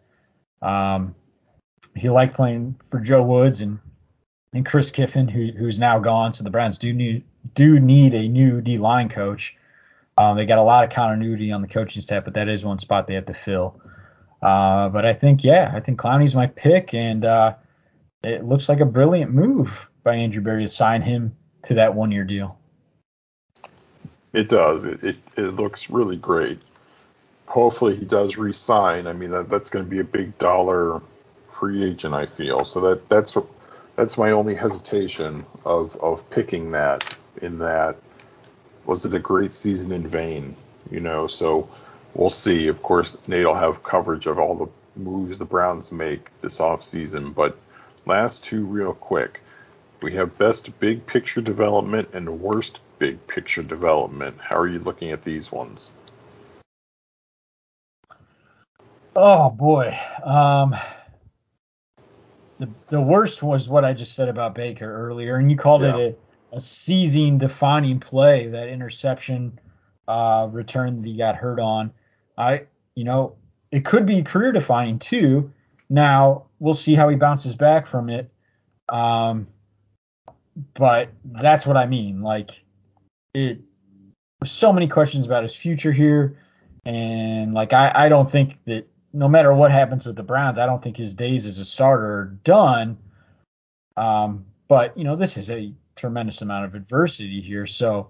He liked playing for Joe Woods and Chris Kiffin, who's now gone. So the Browns do need a new D-line coach. They got a lot of continuity on the coaching staff, but that is one spot they have to fill. But I think Clowney's my pick, and it looks like a brilliant move by Andrew Berry to sign him to that 1-year deal. It does. It looks really great. Hopefully he does re-sign. I mean, that's going to be a big dollar free agent, I feel. So that's my only hesitation of picking that, in that, was it a great season in vain? So we'll see. Of course, Nate will have coverage of all the moves the Browns make this offseason. But last two real quick. We have best big picture development and worst big picture development. How are you looking at these ones? Oh, boy. The worst was what I just said about Baker earlier, and you called it a season-defining play, that interception return that he got hurt on. It could be career-defining too. Now, we'll see how he bounces back from it. But that's what I mean. There's so many questions about his future here, and I don't think that, no matter what happens with the Browns, I don't think his days as a starter are done. But, this is a tremendous amount of adversity here. So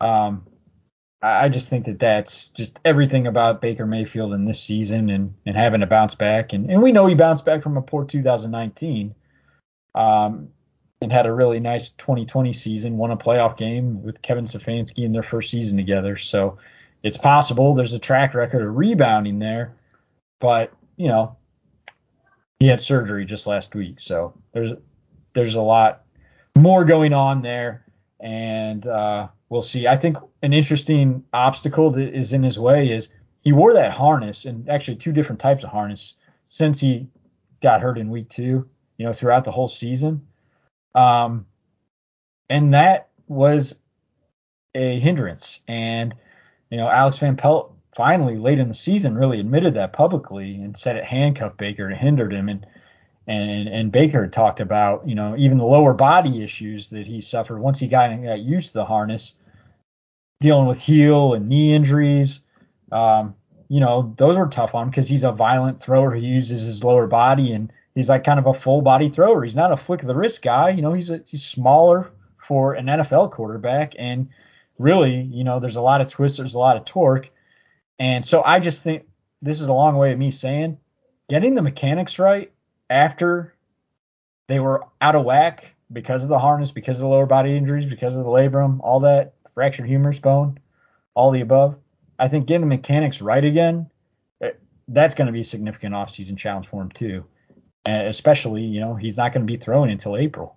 I just think that that's just everything about Baker Mayfield in this season and having to bounce back. And we know he bounced back from a poor 2019 and had a really nice 2020 season, won a playoff game with Kevin Stefanski in their first season together. So it's possible there's a track record of rebounding there. But, he had surgery just last week. So there's a lot more going on there. And we'll see. I think an interesting obstacle that is in his way is he wore that harness, and actually 2 different types of harness, since he got hurt in week 2, throughout the whole season. And that was a hindrance. And, Alex Van Pelt finally late in the season really admitted that publicly and said it handcuffed Baker and hindered him. And Baker talked about, even the lower body issues that he suffered once he got used to the harness, dealing with heel and knee injuries. Those were tough on him because he's a violent thrower. He uses his lower body, and he's kind of a full body thrower. He's not a flick of the wrist guy. He's smaller for an NFL quarterback. And really, there's a lot of twist. There's a lot of torque. And so I just think this is a long way of me saying getting the mechanics right after they were out of whack because of the harness, because of the lower body injuries, because of the labrum, all that, fractured humerus bone, all the above. I think getting the mechanics right again, that's going to be a significant offseason challenge for him too. And especially, he's not going to be throwing until April.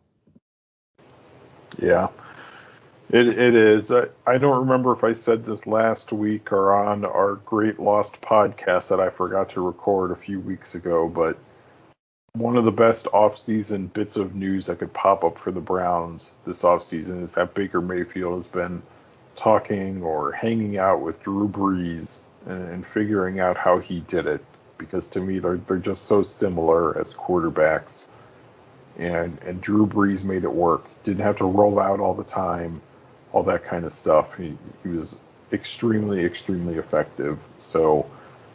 Yeah. It is. I don't remember if I said this last week or on our Great Lost podcast that I forgot to record a few weeks ago, but one of the best off-season bits of news that could pop up for the Browns this off-season is that Baker Mayfield has been talking or hanging out with Drew Brees and figuring out how he did it, because to me they're just so similar as quarterbacks. And Drew Brees made it work. Didn't have to roll out all the time, all that kind of stuff. He was extremely, extremely effective. So,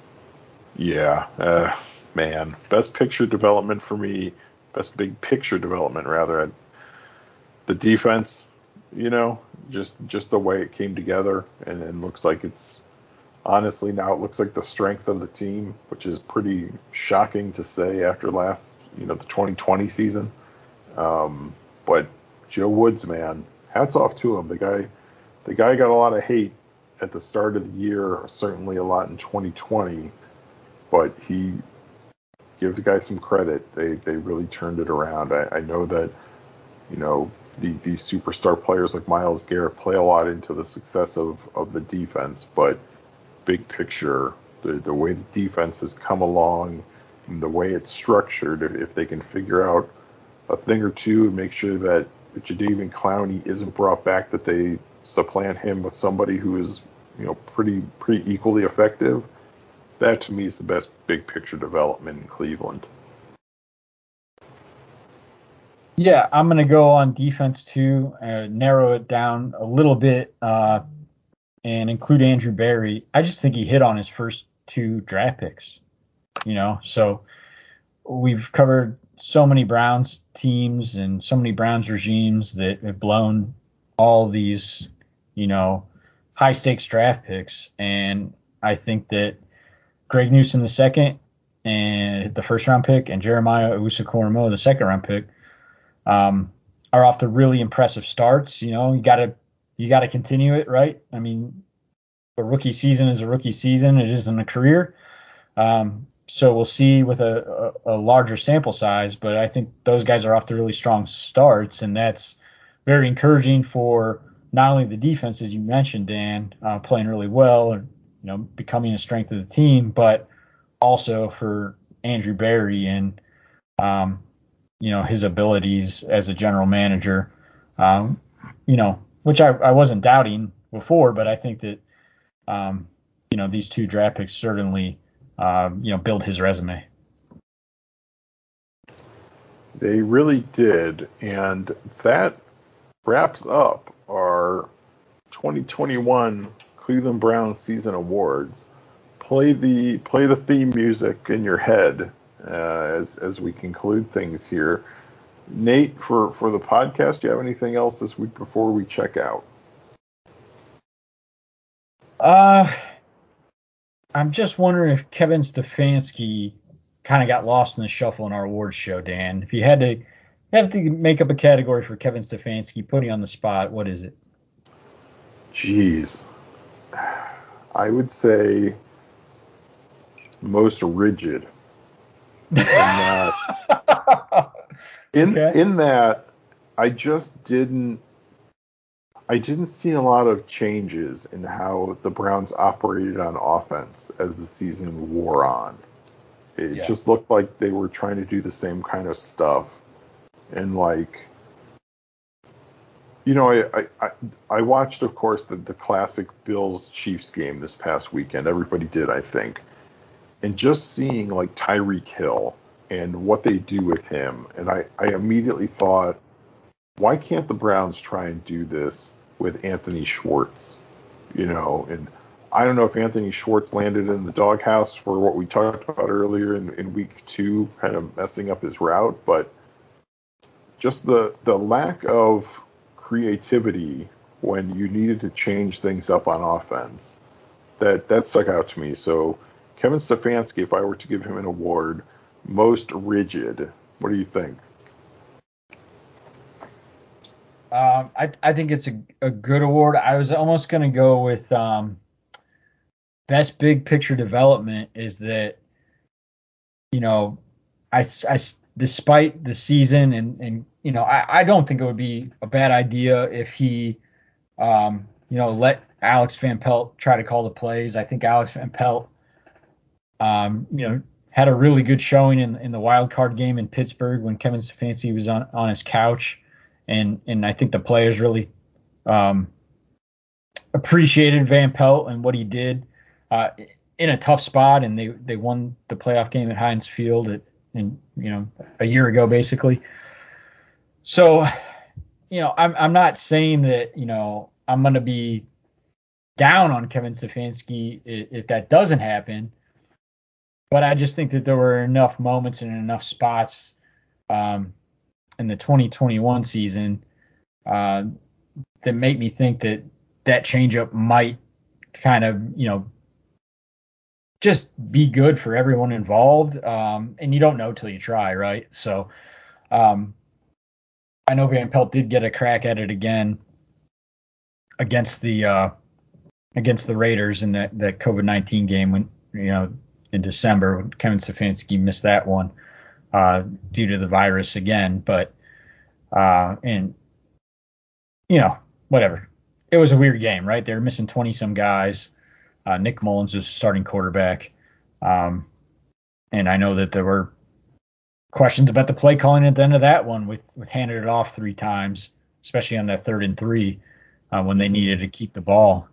yeah, man, best picture development for me, best big picture development rather. The defense, just the way it came together, and looks like it's honestly now it looks like the strength of the team, which is pretty shocking to say after last, the 2020 season. But Joe Woods, man, hats off to him. The guy got a lot of hate at the start of the year, certainly a lot in 2020, but he give the guy some credit. They really turned it around. I know that, these superstar players like Myles Garrett play a lot into the success of the defense, but big picture, the way the defense has come along and the way it's structured, if they can figure out a thing or two and make sure that Jadeveon Clowney isn't brought back, that they supplant him with somebody who is, pretty equally effective, that to me is the best big picture development in Cleveland. Yeah, I'm going to go on defense too, narrow it down a little bit and include Andrew Berry. I just think he hit on his first 2 draft picks, so we've covered so many Browns teams and so many Browns regimes that have blown all these, high stakes draft picks. And I think that Greg Newsome, the second, and the first round pick, and Jeremiah Owusu-Koramoah, the second round pick, are off to really impressive starts. You gotta continue it, right? I mean, a rookie season is a rookie season. It isn't a career. So we'll see with a larger sample size, but I think those guys are off to really strong starts, and that's very encouraging for not only the defense, as you mentioned, Dan, playing really well and becoming a strength of the team, but also for Andrew Berry and his abilities as a general manager, which I wasn't doubting before, but I think that these 2 draft picks certainly build his resume. They really did, and that wraps up our 2021 Cleveland Browns season awards. Play the theme music in your head as we conclude things here. Nate, for the podcast, do you have anything else this week before we check out? I'm just wondering if Kevin Stefanski kind of got lost in the shuffle in our awards show, Dan. If you had to make up a category for Kevin Stefanski, putting on the spot, what is it? Jeez. I would say most rigid. In that I just didn't see a lot of changes in how the Browns operated on offense as the season wore on. It just looked like they were trying to do the same kind of stuff. And I watched, of course, the classic Bills-Chiefs game this past weekend. Everybody did, I think. And just seeing Tyreek Hill and what they do with him, and I immediately thought, why can't the Browns try and do this with Anthony Schwartz? And I don't know if Anthony Schwartz landed in the doghouse for what we talked about earlier in week 2, kind of messing up his route, but just the lack of creativity when you needed to change things up on offense, that stuck out to me. So Kevin Stefanski, if I were to give him an award, most rigid, what do you think? I think it's a good award. I was almost going to go with best big picture development. Is that I despite the season and I don't think it would be a bad idea if he let Alex Van Pelt try to call the plays. I think Alex Van Pelt had a really good showing in the wild card game in Pittsburgh when Kevin Stefanski was on his couch. And I think the players really appreciated Van Pelt and what he did in a tough spot, and they won the playoff game at Heinz Field a year ago, basically. So, I'm not saying that, I'm going to be down on Kevin Stefanski if that doesn't happen, but I just think that there were enough moments and enough spots in the 2021 season that make me think that changeup might kind of, just be good for everyone involved. And you don't know till you try, right? So I know Van Pelt did get a crack at it again against the Raiders in that COVID-19 game when, in December, when Kevin Stefanski missed that one due to the virus again. But, whatever. It was a weird game, right? They were missing 20-some guys. Nick Mullins was starting quarterback. And I know that there were questions about the play calling at the end of that one with handing it off 3 times, especially on that 3rd and 3 when they needed to keep the ball.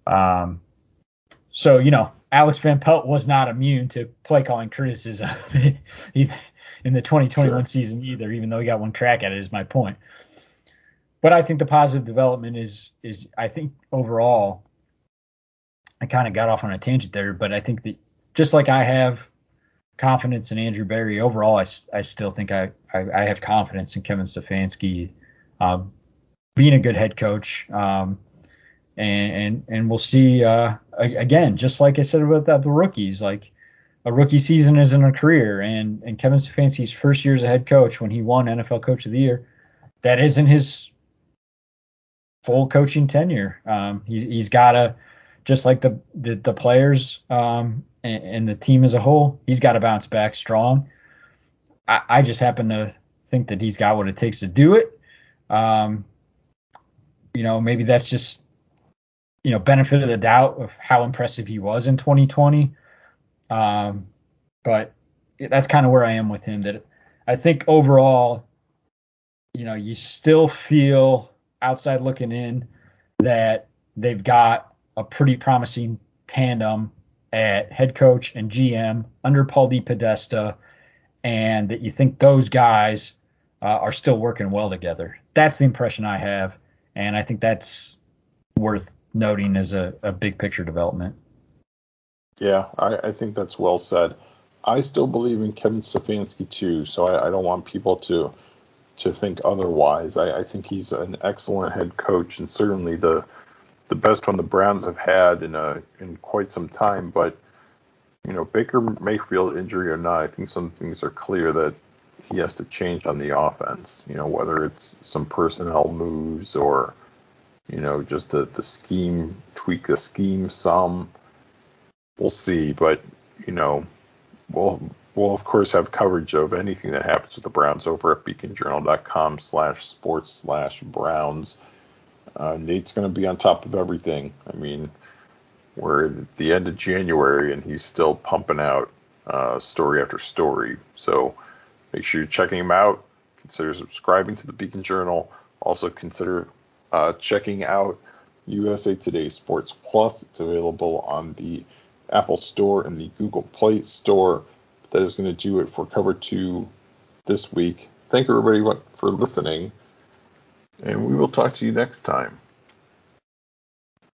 So, Alex Van Pelt was not immune to play calling criticism in the 2021 season either, even though he got one crack at it, is my point. But I think the positive development is I think overall, I kind of got off on a tangent there, but I think that just like I have confidence in Andrew Berry, overall, I still think I have confidence in Kevin Stefanski being a good head coach. And we'll see, again, just like I said about the rookies, like a rookie season isn't a career. And Kevin Stefanski's first year as a head coach, when he won NFL Coach of the Year, that isn't his full coaching tenure. He's got to, just like the players and the team as a whole, he's got to bounce back strong. I just happen to think that he's got what it takes to do it. Maybe that's just, benefit of the doubt of how impressive he was in 2020. But that's kind of where I am with him, that I think overall, you still feel outside looking in that they've got a pretty promising tandem at head coach and GM under Paul DePodesta, and that you think those guys are still working well together. That's the impression I have, and I think that's worth noting as a big picture development. Yeah, I think that's well said. I still believe in Kevin Stefanski too, so I don't want people to think otherwise. I think he's an excellent head coach, and certainly the best one the Browns have had in quite some time. But Baker Mayfield, injury or not, I think some things are clear that he has to change on the offense. Whether it's some personnel moves or just the scheme, tweak the scheme some. We'll see, but we'll of course have coverage of anything that happens with the Browns over at beaconjournal.com/sports/Browns. Nate's going to be on top of everything. I mean, we're at the end of January and he's still pumping out story after story. So make sure you're checking him out. Consider subscribing to the Beacon Journal. Also consider checking out USA Today Sports Plus. It's available on the Apple Store and the Google Play Store. That is going to do it for Cover 2 this week. Thank everybody for listening, and we will talk to you next time.